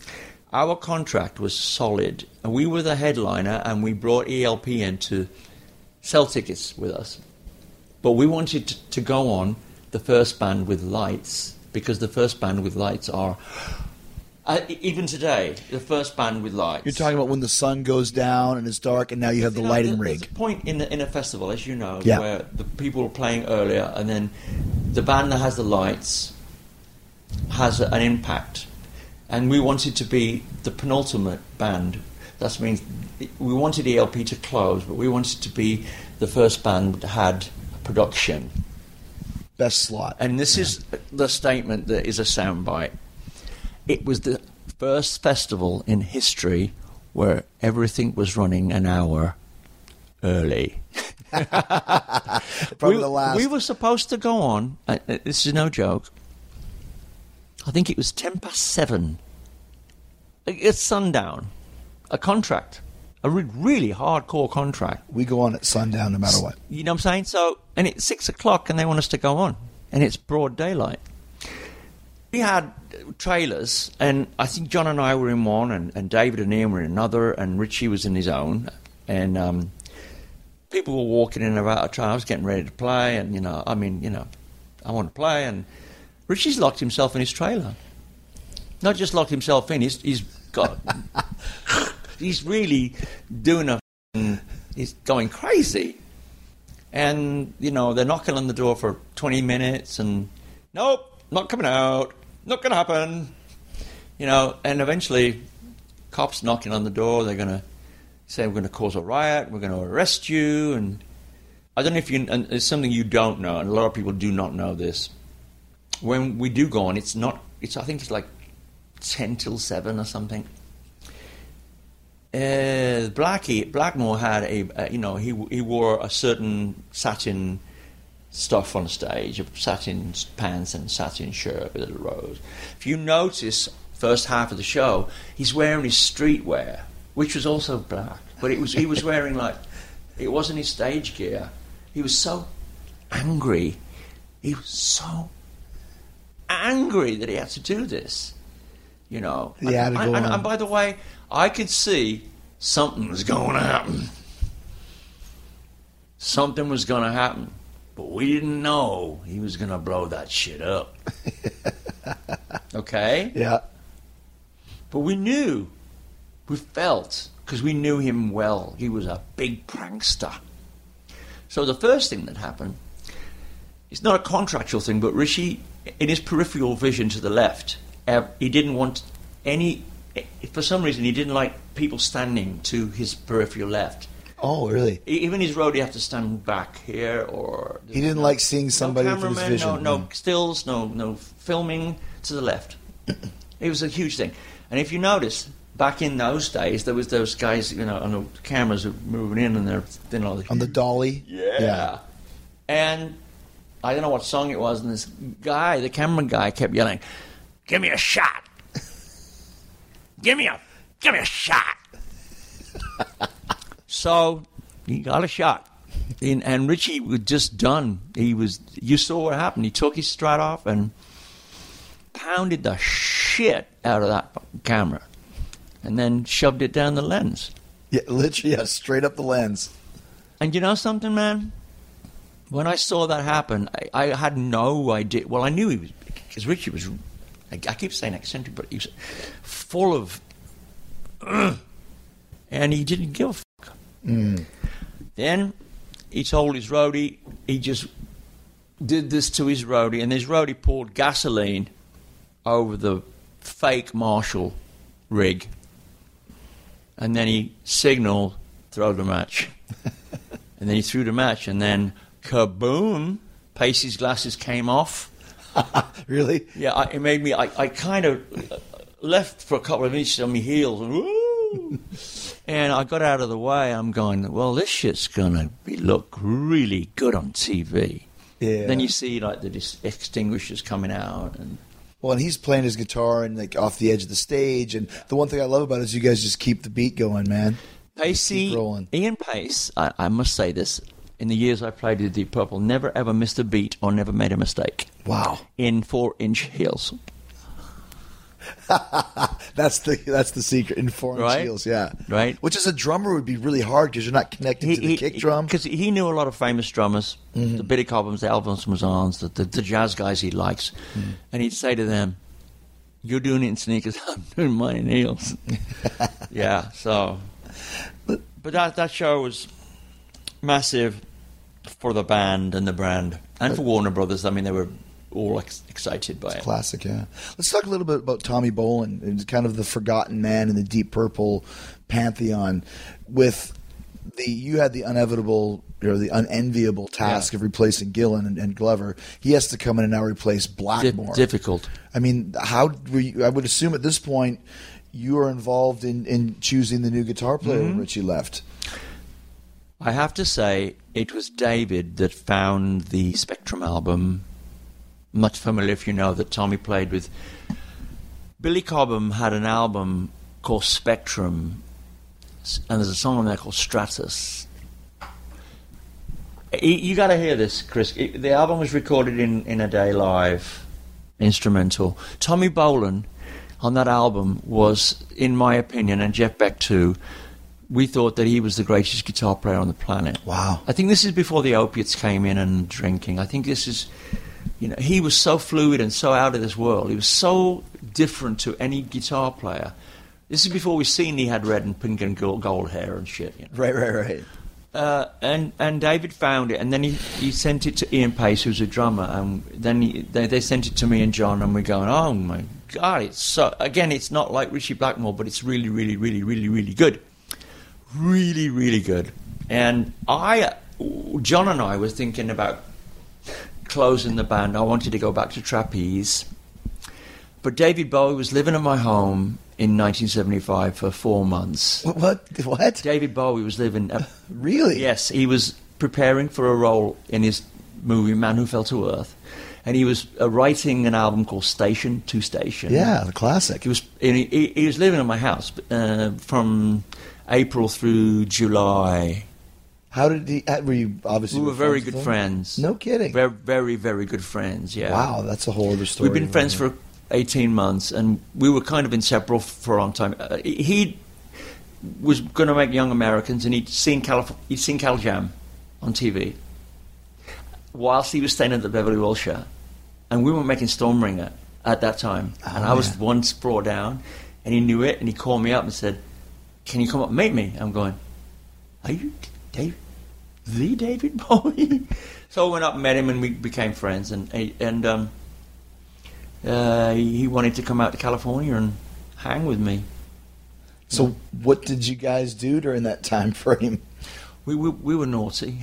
Our contract was solid. And we were the headliner, and we brought ELP in to sell tickets with us. But we wanted to go on the first band with lights, because the first band with lights are... even today, the first band with lights. You're talking about when the sun goes down and it's dark, and now you have the lighting rig. There's a point in a festival, as you know, Yeah. where the people are playing earlier, and then the band that has the lights has an impact. And we wanted to be the penultimate band. That means we wanted ELP to close, but we wanted to be the first band that had a production. Best slot. And this is the statement that is a soundbite. It was the first festival in history where everything was running an hour early. Probably the last. We were supposed to go on, this is no joke, I think it was 7:10. It's sundown. A contract. A really hardcore contract. We go on at sundown no matter what. You know what I'm saying? So, and it's 6 o'clock and they want us to go on. And it's broad daylight. We had trailers, and I think John and I were in one, and David and Ian were in another, and Richie was in his own. And people were walking in and about a trailer. I was getting ready to play, and, I want to play. And Richie's locked himself in his trailer. Not just locked himself in, he's got... he's really doing he's going crazy. And, they're knocking on the door for 20 minutes, and, nope, not coming out. Not going to happen, and eventually cops knocking on the door, they're going to say, we're going to cause a riot, we're going to arrest you, and I don't know if and it's something you don't know, and a lot of people do not know this. When we do go on, I think it's like 10 till 7 or something. Blackmore had he wore a certain satin stuff on stage, satin pants and satin shirt with a rose. If you notice, first half of the show, he's wearing his streetwear, which was also black, but he was wearing it wasn't his stage gear. He was so angry. He was so angry that he had to do this. He had to go on. And by the way, I could see something was going to happen. Something was going to happen. But we didn't know he was going to blow that shit up. Okay? Yeah. But we knew. We felt. Because we knew him well. He was a big prankster. So the first thing that happened, it's not a contractual thing, but Rishi, in his peripheral vision to the left, he didn't want for some reason, he didn't like people standing to his peripheral left. Oh, really? Even his roadie had to stand back here, or he didn't like seeing somebody with his vision. No stills, no filming to the left. It was a huge thing. And if you notice, back in those days, there was those guys, on the cameras moving in, and they're on the dolly. Yeah. And I don't know what song it was, and this guy, the camera guy, kept yelling, "Give me a shot! Give me a shot!" So he got a shot, and Richie was just done. You saw what happened. He took his strut off and pounded the shit out of that camera, and then shoved it down the lens. Yeah, literally, straight up the lens. And you know something, man? When I saw that happen, I had no idea. Well, I knew he was, because Richie was, I keep saying eccentric, but he was full of, and he didn't give a fuck. Then he told his roadie, he just did this to his roadie, and his roadie poured gasoline over the fake Marshall rig, and then he signaled, throw the match. And then he threw the match, and then kaboom, Pacey's glasses came off. Really? Yeah, it made me, I kind of left for a couple of inches on my heels, and woo! And I got out of the way. I'm going, well, this shit's going to look really good on TV. Yeah. Then you see, the extinguishers coming out. And he's playing his guitar and, off the edge of the stage. And the one thing I love about it is you guys just keep the beat going, man. Pacey, Ian Pace, I must say this, in the years I played with Deep Purple, never ever missed a beat or never made a mistake. Wow. In 4-inch heels. That's the secret in foreign Right. heels, yeah. Right. Which as a drummer would be really hard because you're not connected to the kick drum. Because he knew a lot of famous drummers, the Billy Cobhams, the Alphonse Mouzons, the jazz guys he likes. And he'd say to them, "You're doing it in sneakers, I'm doing mine in heels." Yeah, so... But that show was massive for the band and the brand. And for Warner Brothers. I mean, they were all excited by it. Classic, yeah. Let's talk a little bit about Tommy Bolin and kind of the forgotten man in the Deep Purple pantheon. You had the inevitable or the unenviable task of replacing Gillan and Glover. He has to come in and now replace Blackmore. Difficult. I mean, how were you, I would assume at this point you are involved in choosing the new guitar player when Richie left. I have to say, it was David that found the Spectrum album. Much familiar if you know that Tommy played with. Billy Cobham had an album called Spectrum, and there's a song on there called Stratus. You got to hear this, Chris. The album was recorded in a day live, instrumental. Tommy Bolin on that album was, in my opinion, and Jeff Beck too, we thought that he was the greatest guitar player on the planet. Wow. I think this is before the opiates came in and drinking. I think this is, he was so fluid and so out of this world. He was so different to any guitar player. This is before we've seen he had red and pink and gold hair and shit. Right. And David found it, and then he sent it to Ian Pace, who's a drummer, and then they sent it to me and John, and we're going, oh my God, it's not like Ritchie Blackmore, but it's really, really, really, really, really good. Really, really good. And John and I were thinking about closing the band. I wanted to go back to trapeze, but David Bowie was living at my home in 1975 for 4 months. What? David Bowie was living... Really? Yes, he was preparing for a role in his movie Man Who Fell to Earth, and he was writing an album called Station to Station. Yeah, the classic. He was living at my house from April through July. How did he... Were you obviously... We were very good friends. No kidding. Very, very, very good friends, yeah. Wow, that's a whole other story. We've been friends for 18 months, and we were kind of inseparable for a long time. He was going to make Young Americans, and he'd seen Cal Jam on TV whilst he was staying at the Beverly Wilshire, and we were making Stormbringer at that time. And I was one floor down, and he knew it, and he called me up and said, "Can you come up and meet me?" I'm going, "Are you David Bowie?" So I went up and met him, and we became friends, and he wanted to come out to California and hang with me. So what did you guys do during that time frame? We were naughty.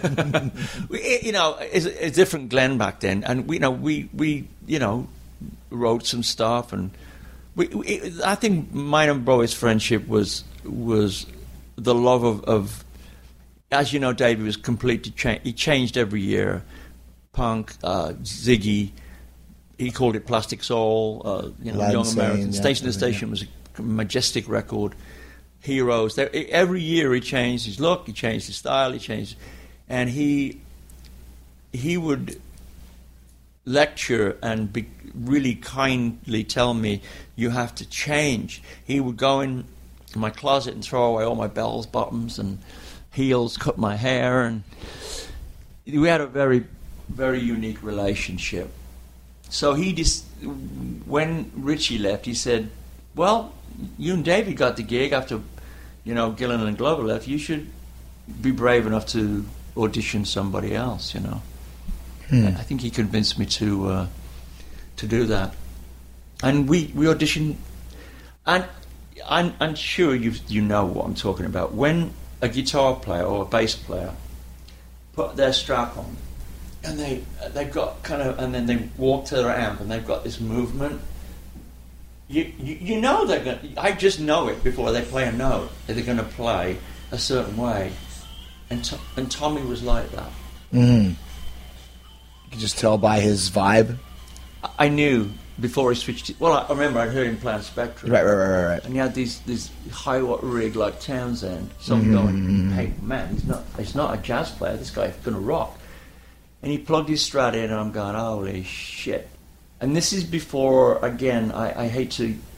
It's a different Glenn back then, and we wrote some stuff, and I think mine and Bowie's friendship was the love of as you know, David was completely changed. He changed every year. Punk, Ziggy. He called it Plastic Soul. Young Americans. Station to Station was a majestic record. Heroes. Every year he changed his look, he changed his style, he changed, and he would lecture and really kindly tell me, "You have to change." He would go in my closet and throw away all my bells, bottoms, and heels, cut my hair, and we had a very, very unique relationship. So when Richie left, he said, "Well, you and David got the gig after, Gillan and Glover left. You should be brave enough to audition somebody else, I think he convinced me to do that. And we auditioned, and I'm sure you know what I'm talking about. When a guitar player or a bass player put their strap on, and they've got and then they walk to their amp, and they've got this movement. You know they're going. I just know it before they play a note that they're going to play a certain way, and Tommy was like that. Mm. You could just tell by his vibe. I knew before he switched. Well, I remember I'd heard him play on Spectrum. Right. And he had this high watt rig like Townsend. So I'm going, "Hey man, he's not a jazz player. This guy's going to rock." And he plugged his Strat in, and I'm going, "Holy shit!" And this is before, again, I hate to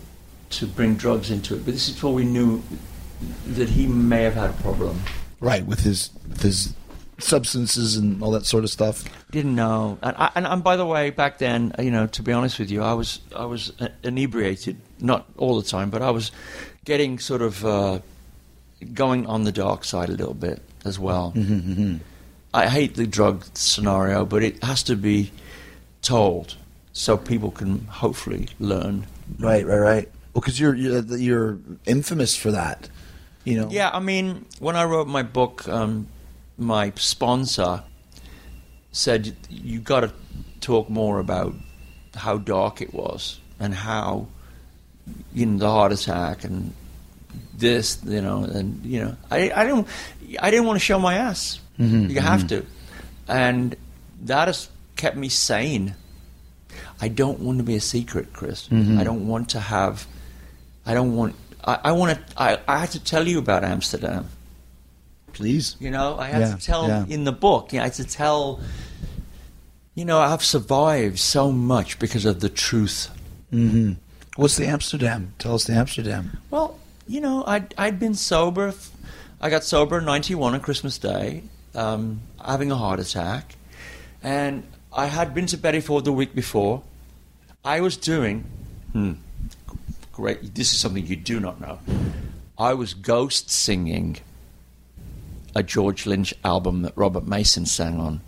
to bring drugs into it. But this is before we knew that he may have had a problem. Right, with his substances and all that sort of stuff. Didn't know. And by the way, back then, to be honest with you, I was inebriated. Not all the time, but I was getting sort of going on the dark side a little bit as well. Mm-hmm. I hate the drug scenario, but it has to be told so people can hopefully learn. Right. Well, because you're infamous for that, Yeah, I mean, when I wrote my book, my sponsor said you got to talk more about how dark it was and how the heart attack and this, I didn't want to show my ass. Mm-hmm, you have to, and that has kept me sane. I don't want to be a secret, Chris. Mm-hmm. I don't want to have. I don't want. I want to. I had to tell you about Amsterdam. Please. I had to tell in the book. I had to tell. I've survived so much because of the truth. Mm-hmm. What's the Amsterdam? Tell us the Amsterdam. Well, I'd been sober. I got sober in 91 on Christmas Day, having a heart attack. And I had been to Betty Ford the week before. I was doing... great. This is something you do not know. I was ghost singing a George Lynch album that Robert Mason sang on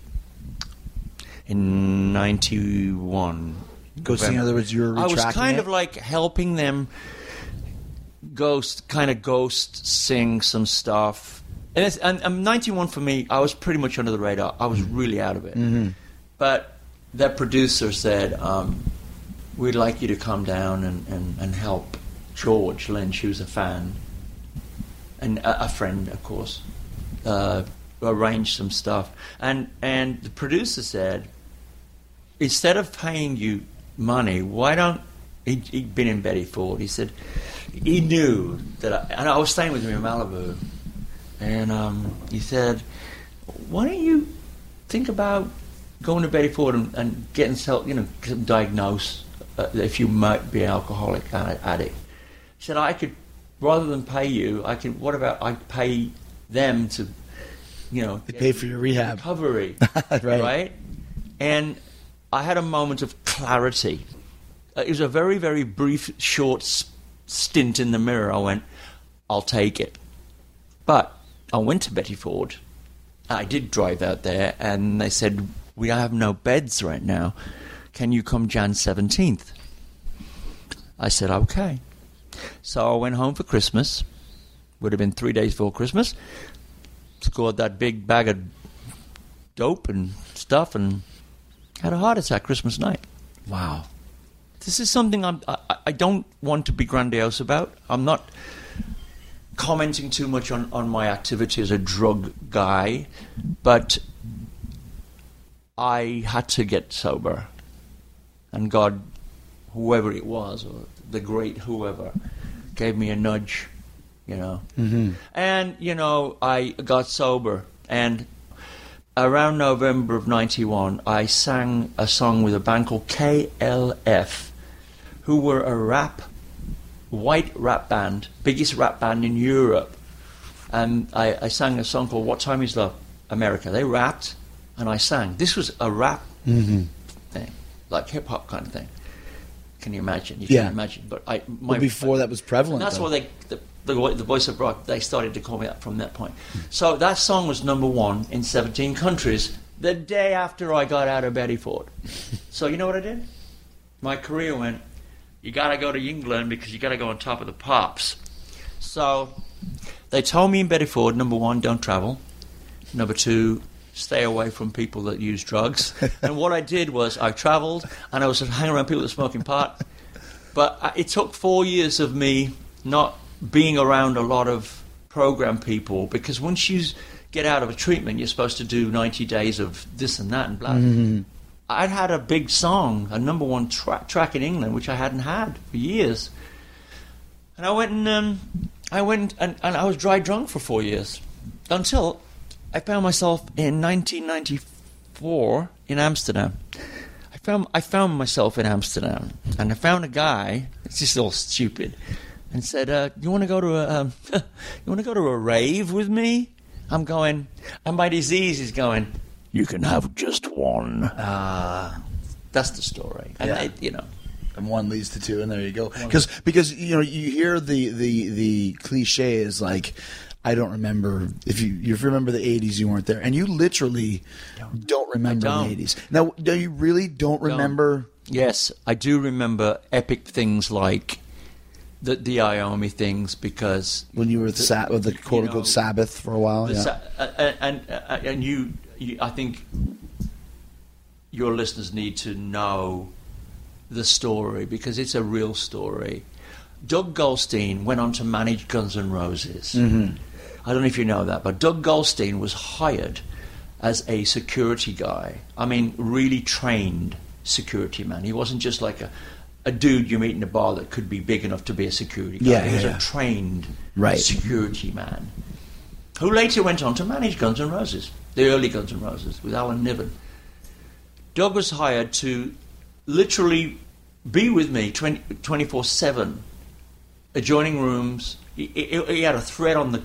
in 91. Ghosting, in other words, you're retracting I was kind it? of like helping them ghost sing some stuff. And 91 for me, I was pretty much under the radar. I was really out of it. Mm-hmm. But that producer said, we'd like you to come down and help George Lynch, who's a fan, and a friend, of course, arrange some stuff. And the producer said, instead of paying you money, why don't... He'd been in Betty Ford. He said he knew that and I was staying with him in Malibu, and he said, why don't you think about going to Betty Ford and getting diagnosed if you might be an alcoholic addict. He said, I could, rather than pay you, what about I pay them to, They pay for your rehab. Recovery. Right. And I had a moment of clarity. It was a very, very brief, short stint in the mirror. I went, I'll take it. But I went to Betty Ford. I did drive out there, and they said, we have no beds right now. Can you come Jan 17th? I said, okay. So I went home for Christmas. Would have been 3 days before Christmas. Scored that big bag of dope and stuff, and had a heart attack Christmas night. Wow. This is something I don't want to be grandiose about. I'm not commenting too much on my activity as a drug guy, but I had to get sober. And God, whoever it was, or the great whoever, gave me a nudge, Mm-hmm. And, I got sober. And around November of 91, I sang a song with a band called KLF, who were a white rap band, biggest rap band in Europe. And I sang a song called What Time Is Love, America. They rapped, and I sang. This was a rap thing, like hip-hop kind of thing. Can you imagine? You can't imagine. But before that was prevalent. That's though. why the Voice of Rock, they started to call me that from that point. So that song was #1 in 17 countries the day after I got out of Betty Ford. So you know what I did? My career went, you got to go to England because you got to go on top of the pops. So they told me in Betty Ford, #1, don't travel. #2, stay away from people that use drugs. And what I did was I traveled and I was hanging around people that were smoking pot. But it took 4 years of me not being around a lot of program people, because once you get out of a treatment, you're supposed to do 90 days of this and that and blah. Mm-hmm. I'd had a big song, a #1 track in England, which I hadn't had for years. And I went and I was dry drunk for 4 years, until I found myself in 1994 in Amsterdam. I found myself in Amsterdam, and I found a guy. It's just all stupid, and said, "You want to go to a rave with me?" I'm going, and my disease is going. You can have just one. That's the story, and and one leads to two, and there you go. Because you hear the cliche is like, I don't remember if you remember the '80s, you weren't there, and you literally don't remember the '80s. Now, you really don't remember? Yes, I do remember epic things like the Iommi things, because when you were with the quote unquote Sabbath for a while, and you, I think your listeners need to know the story, because it's a real story. Doug Goldstein went on to manage Guns N' Roses. Mm-hmm. I don't know if you know that, but Doug Goldstein was hired as a security guy. I mean, really trained security man. He wasn't just like a dude you meet in a bar that could be big enough to be a security guy. He was a trained security man, who later went on to manage Guns N' Roses, the early Guns N' Roses, with Alan Niven. Doug was hired to literally be with me 24/7, adjoining rooms. He had a thread on the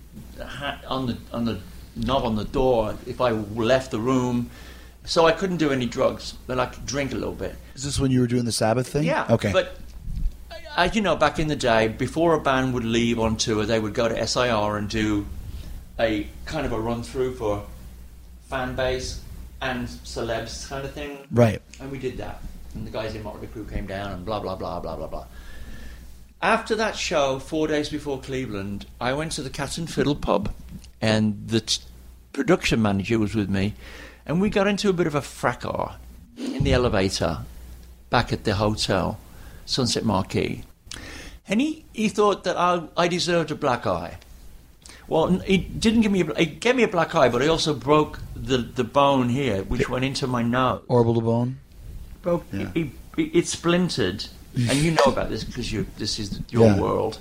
knob on the door if I left the room, so I couldn't do any drugs, but I could drink a little bit. Is this when you were doing the Sabbath thing? Yeah. Okay. But back in the day, before a band would leave on tour, they would go to SIR and do a kind of a run through for fan base and celebs kind of thing. Right. And we did that. And the guys in Motley Crue came down and blah, blah, blah, blah, blah, blah. After that show, 4 days before Cleveland, I went to the Cat and Fiddle pub, and the production manager was with me, and we got into a bit of a fracas in the elevator back at the hotel, Sunset Marquee. And he thought that I deserved a black eye. Well, he didn't give me he gave me a black eye, but he also broke the bone here, which went into my nose. Orbital bone? Broke. Yeah. It splintered, and you know about this because this is your world.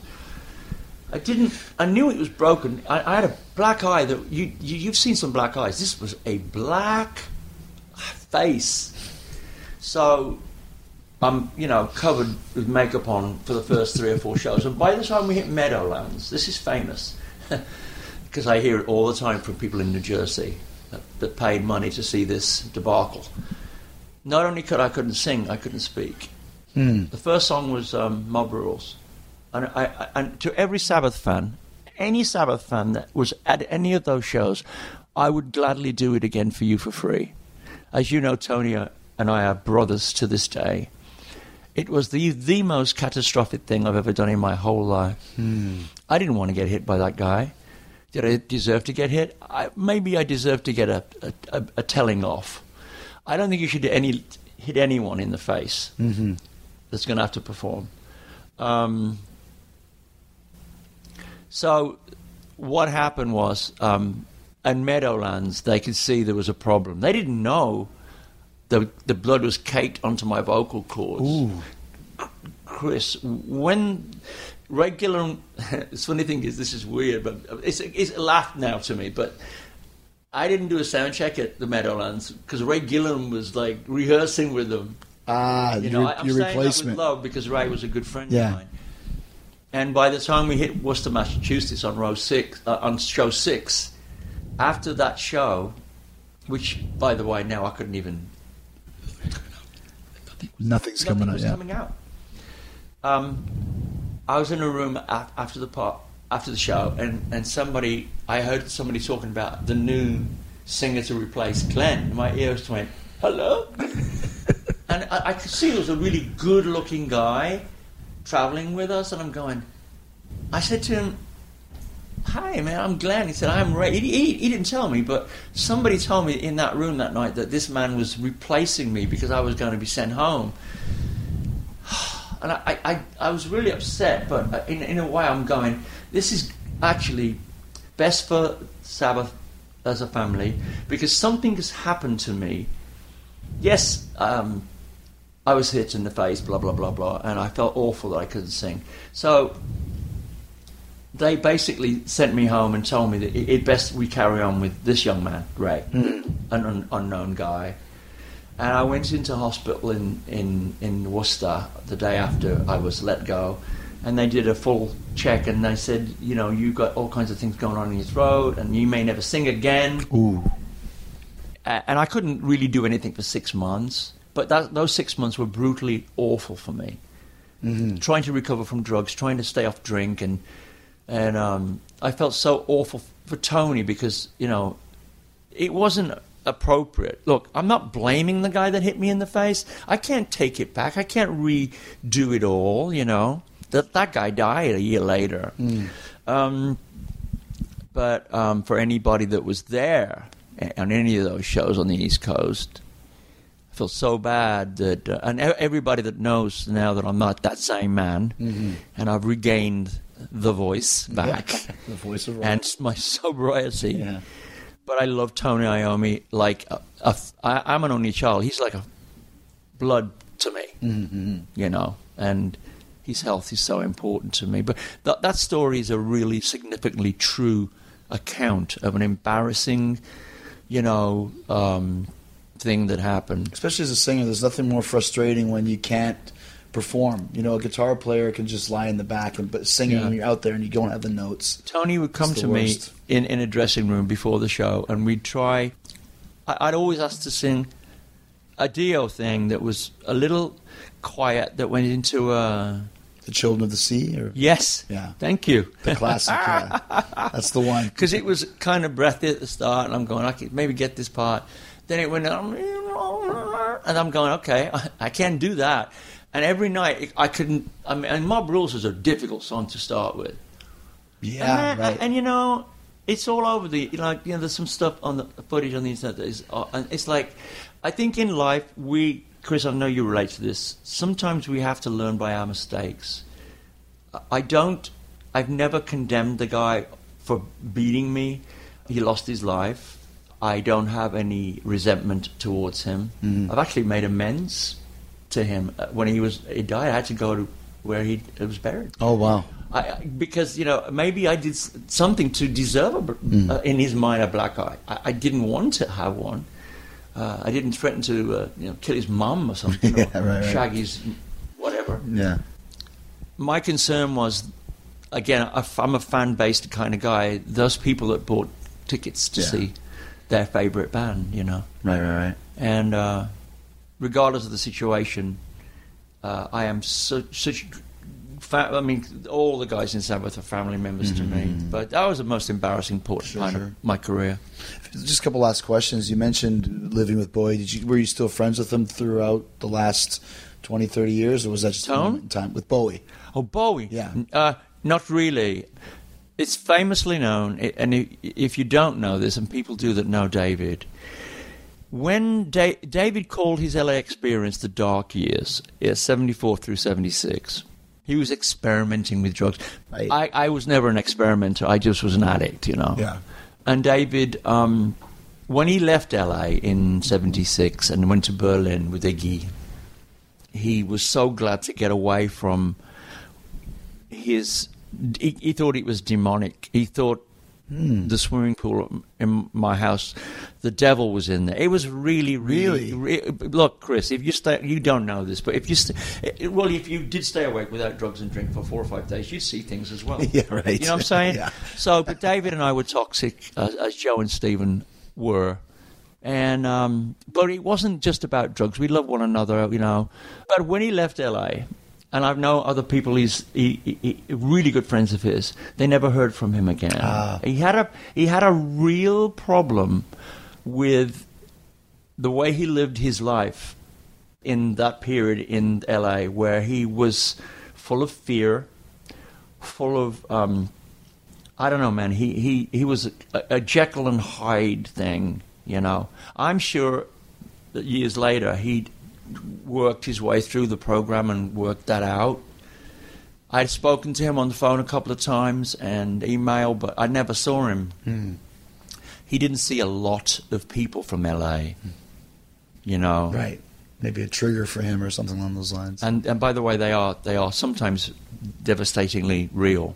I knew it was broken. I had a black eye that you've seen some black eyes. This was a black face. So I'm covered with makeup on for the first 3 or 4 shows, and by the time we hit Meadowlands, this is famous because I hear it all the time from people in New Jersey that paid money to see this debacle. Not only couldn't sing, I couldn't speak. The first song was Mob Rules. And to every Sabbath fan, any Sabbath fan that was at any of those shows, I would gladly do it again for you for free. As you know, Tony and I are brothers to this day. It was the most catastrophic thing I've ever done in my whole life. I didn't want to get hit by that guy. Did I deserve to get hit? Maybe I deserved to get a telling off. I don't think you should hit anyone in the face that's going to have to perform. So what happened was, at Meadowlands, they could see there was a problem. They didn't know the blood was caked onto my vocal cords. Ooh. Chris, when Ray Gillen, the funny thing is, this is weird, but it's a laugh now to me, but I didn't do a sound check at the Meadowlands because Ray Gillen was like rehearsing with them. I'm your replacement. Saying that with love because Ray was a good friend of mine. And by the time we hit Worcester, Massachusetts on show 6, after that show, which by the way now I couldn't even. Nothing's coming out. Coming out. I was in a room after the show, and I heard somebody talking about the new singer to replace Glenn. And my ears went, "Hello," and I could see there was a really good-looking guy traveling with us, and I'm going. I said to him, "Hi, man, I'm Glenn." He said, "I'm Ray." He didn't tell me, but somebody told me in that room that night that this man was replacing me because I was going to be sent home. And I was really upset, but in a way I'm going, this is actually best for Sabbath as a family because something has happened to me. Yes, I was hit in the face, blah, blah, blah, blah, and I felt awful that I couldn't sing. So they basically sent me home and told me that it best we carry on with this young man, Ray, an unknown guy. And I went into hospital in Worcester the day after I was let go, and they did a full check, and they said, you know, you've got all kinds of things going on in your throat, and you may never sing again. Ooh. And I couldn't really do anything for 6 months, but those 6 months were brutally awful for me. Mm-hmm. Trying to recover from drugs, trying to stay off drink, and I felt so awful for Tony because, you know, it wasn't appropriate. Look, I'm not blaming the guy that hit me in the face. I can't take it back. I can't redo it all, you know. That guy died a year later. But for anybody that was there on any of those shows on the East Coast, I feel so bad that, and everybody that knows now that I'm not that same man, and I've regained the voice back, The voice of rock. and my sobriety. Yeah. But I love Tony Iommi like I'm an only child. He's like a blood to me, you know, and his health is so important to me. But that story is a really significantly true account of an embarrassing, you know, thing that happened. Especially as a singer, there's nothing more frustrating when you can't perform. You know, a guitar player can just lie in the back, but singing when you're out there and you don't have the notes. Tony would come It's the to me worst. in a dressing room before the show, and we'd try. I'd always ask to sing a Dio thing that was a little quiet, that went into The Children of the Sea, or yes, Yeah. thank you. the classic. Yeah. That's the one. Because it was kind of breathy at the start, and I'm going, I could maybe get this part. Then it went, and I'm going, okay, I can't do that. And every night I couldn't. I mean, and Mob Rules is a difficult song to start with. Yeah, right. And you know, it's all over the. You know, there's some stuff on the footage on the internet that is. And it's like, I think in life Chris, I know you relate to this. Sometimes we have to learn by our mistakes. I've never condemned the guy for beating me. He lost his life. I don't have any resentment towards him. I've actually made amends to him. When he died, I had to go to where he was buried. Oh, wow. Because, you know, maybe I did something to deserve, in his mind, a black eye. I didn't want to have one. I didn't threaten to, kill his mum or something, Yeah, or right. shag his whatever. Yeah. My concern was, again, I'm a fan-based kind of guy. Those people that bought tickets to see their favourite band, you know. Right. And regardless of the situation, I am such. I mean, all the guys in Sabbath are family members to me. But that was the most embarrassing part of my career. Just a couple last questions. You mentioned living with Bowie. Were you still friends with him throughout the last 20, 30 years, or was that just a moment in time with Bowie? Oh, Bowie. Yeah. Not really. It's famously known, and if you don't know this, and people do that know David, when David called his LA experience the dark years, 74 through 76, he was experimenting with drugs. Right. I was never an experimenter. I just was an addict, you know. Yeah. And David, when he left LA in 76 and went to Berlin with Iggy, he was so glad to get away from his... He thought it was demonic. He thought the swimming pool in my house, the devil was in there. It was really. Look, Chris, if you don't know this, but if you did stay awake without drugs and drink for 4 or 5 days, you'd see things as well. Yeah, right. You know what I'm saying? Yeah. So, but David and I were toxic, as Joe and Stephen were. And but it wasn't just about drugs. We loved one another, you know. But when he left LA, and I've known other people, he really good friends of his, they never heard from him again. He had a real problem with the way he lived his life in that period in LA, where he was full of fear, full of I don't know, man. He was a Jekyll and Hyde thing, you know. I'm sure that years later he'd worked his way through the program and worked that out. I'd spoken to him on the phone a couple of times and email, but I never saw him. He didn't see a lot of people from LA, you know. Right. Maybe a trigger for him or something along those lines. And by the way, they are sometimes devastatingly real.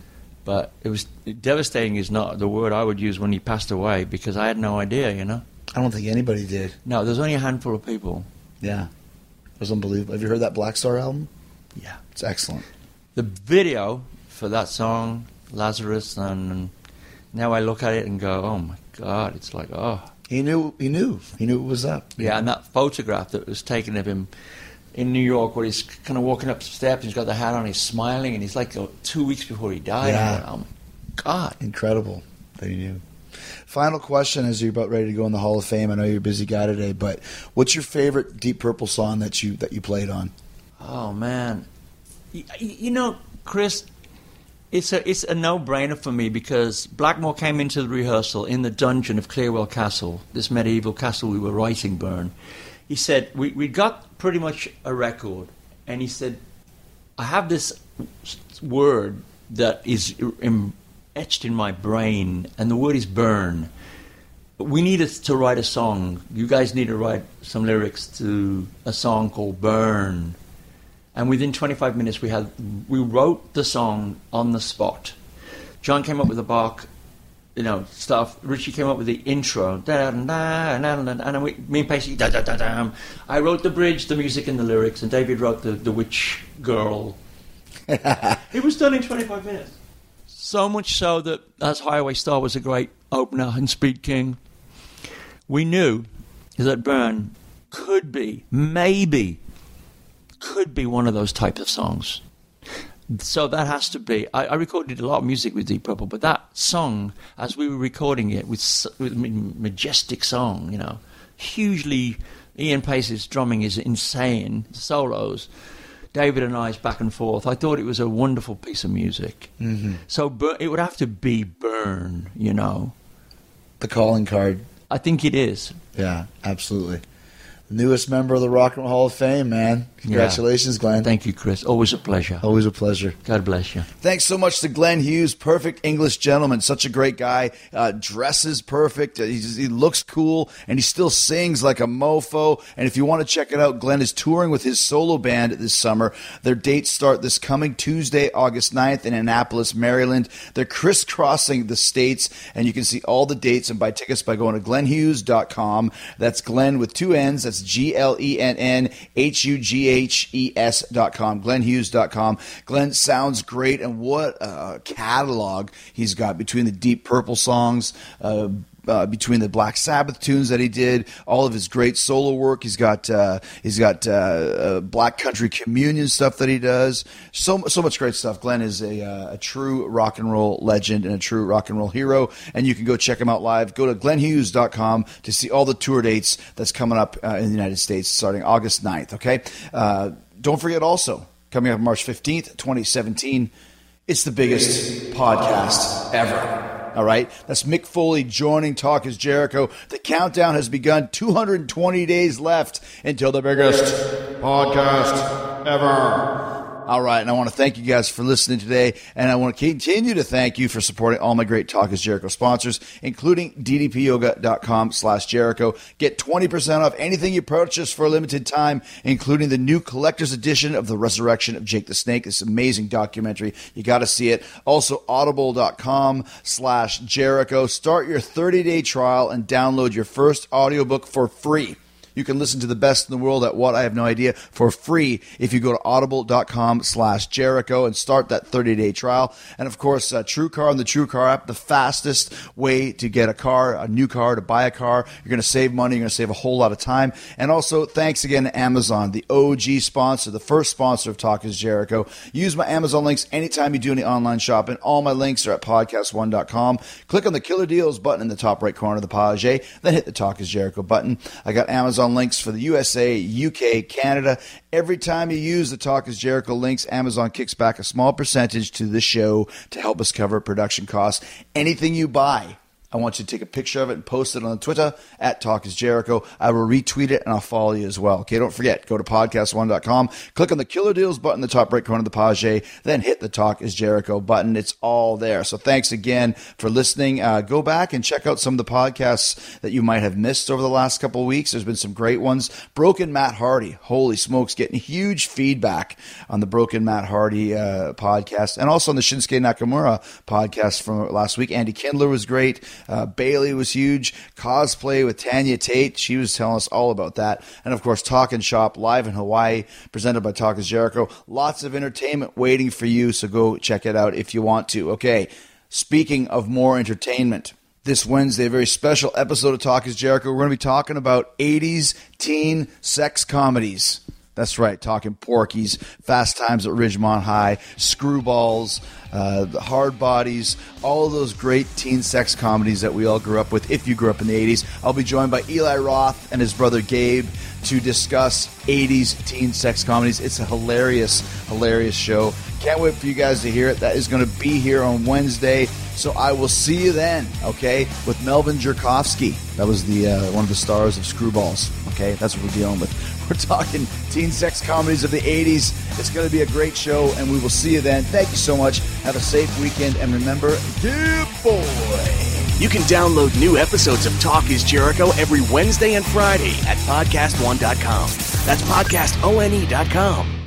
But it was devastating is not the word I would use when he passed away, because I had no idea, you know. I don't think anybody did. No, there's only a handful of people. Yeah. It was unbelievable. Have you heard that Black Star album? Yeah. It's excellent. The video for that song, Lazarus, and now I look at it and go, oh my God, it's like, oh. He knew it was up. Yeah, and that photograph that was taken of him in New York where he's kind of walking up the steps, he's got the hat on, he's smiling, and he's like 2 weeks before he died. Yeah. Went, oh my God. Incredible that he knew. Final question as you're about ready to go in the Hall of Fame. I know you're a busy guy today, but what's your favorite Deep Purple song that you played on? Oh, man. You know, Chris, it's a no-brainer for me because Blackmore came into the rehearsal in the dungeon of Clearwell Castle, this medieval castle we were writing, Burn. He said, we got pretty much a record, and he said, I have this word that is etched in my brain, and the word is burn. We needed to write a song. You guys need to write some lyrics to a song called Burn. And within 25 minutes, we wrote the song on the spot. John came up with the Bach, stuff. Richie came up with the intro. And me and Pacey, I wrote the bridge, the music, and the lyrics, and David wrote the Witch Girl. It was done in 25 minutes. So much so that, as Highway Star was a great opener and Speed King, we knew that Burn could be one of those types of songs. So that has to be. I recorded a lot of music with Deep Purple, but that song, as we were recording it, with majestic song, hugely. Ian Pace's drumming is insane, solos. David and I's back and forth. I thought it was a wonderful piece of music. Mm-hmm. So it would have to be Burn, The calling card. I think it is. Yeah, absolutely. The newest member of the Rock and Roll Hall of Fame, man. Congratulations, Glenn. Thank you, Chris. Always a pleasure. Always a pleasure. God bless you. Thanks so much to Glenn Hughes. Perfect English gentleman. Such a great guy. Dresses perfect. He looks cool, and he still sings like a mofo. And if you want to check it out, Glenn is touring with his solo band this summer. Their dates start this coming Tuesday, August 9th in Annapolis, Maryland. They're crisscrossing the states, and you can see all the dates and buy tickets by going to glenhughes.com. That's Glenn with two N's. That's GLENNHUGHES.com. glenhughes.com. Glenn sounds great, and what a catalog he's got between the Deep Purple songs, between the Black Sabbath tunes that he did, all of his great solo work. He's got Black Country Communion stuff that he does. So much great stuff. Glenn is a true rock and roll legend and a true rock and roll hero, and you can go check him out live. Go to glenhughes.com to see all the tour dates that's coming up in the United States starting August 9th, okay? Don't forget also, coming up March 15th, 2017, it's the biggest podcast ever. All right, that's Mick Foley joining Talk is Jericho. The countdown has begun. 220 days left until the biggest podcast ever. All right, and I want to thank you guys for listening today, and I want to continue to thank you for supporting all my great Talk is Jericho sponsors, including ddpyoga.com/Jericho. Get 20% off anything you purchase for a limited time, including the new collector's edition of The Resurrection of Jake the Snake. This amazing documentary. You got to see it. Also, audible.com/Jericho. Start your 30-day trial and download your first audiobook for free. You can listen to the best in the world at what? I have no idea, for free if you go to audible.com/Jericho and start that 30-day trial. And of course, TrueCar and the TrueCar app, the fastest way to get a car, a new car, to buy a car. You're going to save money. You're going to save a whole lot of time. And also, thanks again to Amazon, the OG sponsor, the first sponsor of Talk is Jericho. Use my Amazon links anytime you do any online shopping. All my links are at podcast1.com. Click on the Killer Deals button in the top right corner of the page, then hit the Talk is Jericho button. I got Amazon links for the USA, UK, Canada. Every time you use the Talk is Jericho links, Amazon kicks back a small percentage to the show to help us cover production costs. Anything you buy, I want you to take a picture of it and post it on Twitter at Talk is Jericho. I will retweet it and I'll follow you as well. Okay, don't forget, go to podcast1.com, click on the Killer Deals button in the top right corner of the page, then hit the Talk is Jericho button. It's all there. So thanks again for listening. Go back and check out some of the podcasts that you might have missed over the last couple of weeks. There's been some great ones. Broken Matt Hardy, holy smokes, getting huge feedback on the Broken Matt Hardy podcast, and also on the Shinsuke Nakamura podcast from last week. Andy Kindler was great. Bailey was huge. Cosplay with Tanya Tate. She was telling us all about that. And, of course, Talk and Shop live in Hawaii, presented by Talk is Jericho. Lots of entertainment waiting for you, so go check it out if you want to. Okay, speaking of more entertainment, this Wednesday, a very special episode of Talk is Jericho. We're going to be talking about 80s teen sex comedies. That's right, talking Porky's, Fast Times at Ridgemont High, Screwballs, the Hard Bodies, all of those great teen sex comedies that we all grew up with if you grew up in the 80s. I'll be joined by Eli Roth and his brother Gabe to discuss 80s teen sex comedies. It's a hilarious, hilarious show. Can't wait for you guys to hear it. That is going to be here on Wednesday. So I will see you then, okay, with Melvin Jerkovsky. That was the one of the stars of Screwballs, okay? That's what we're dealing with. We're talking teen sex comedies of the 80s. It's going to be a great show, and we will see you then. Thank you so much. Have a safe weekend, and remember, good boy. You can download new episodes of Talk is Jericho every Wednesday and Friday at podcastone.com. That's podcastone.com.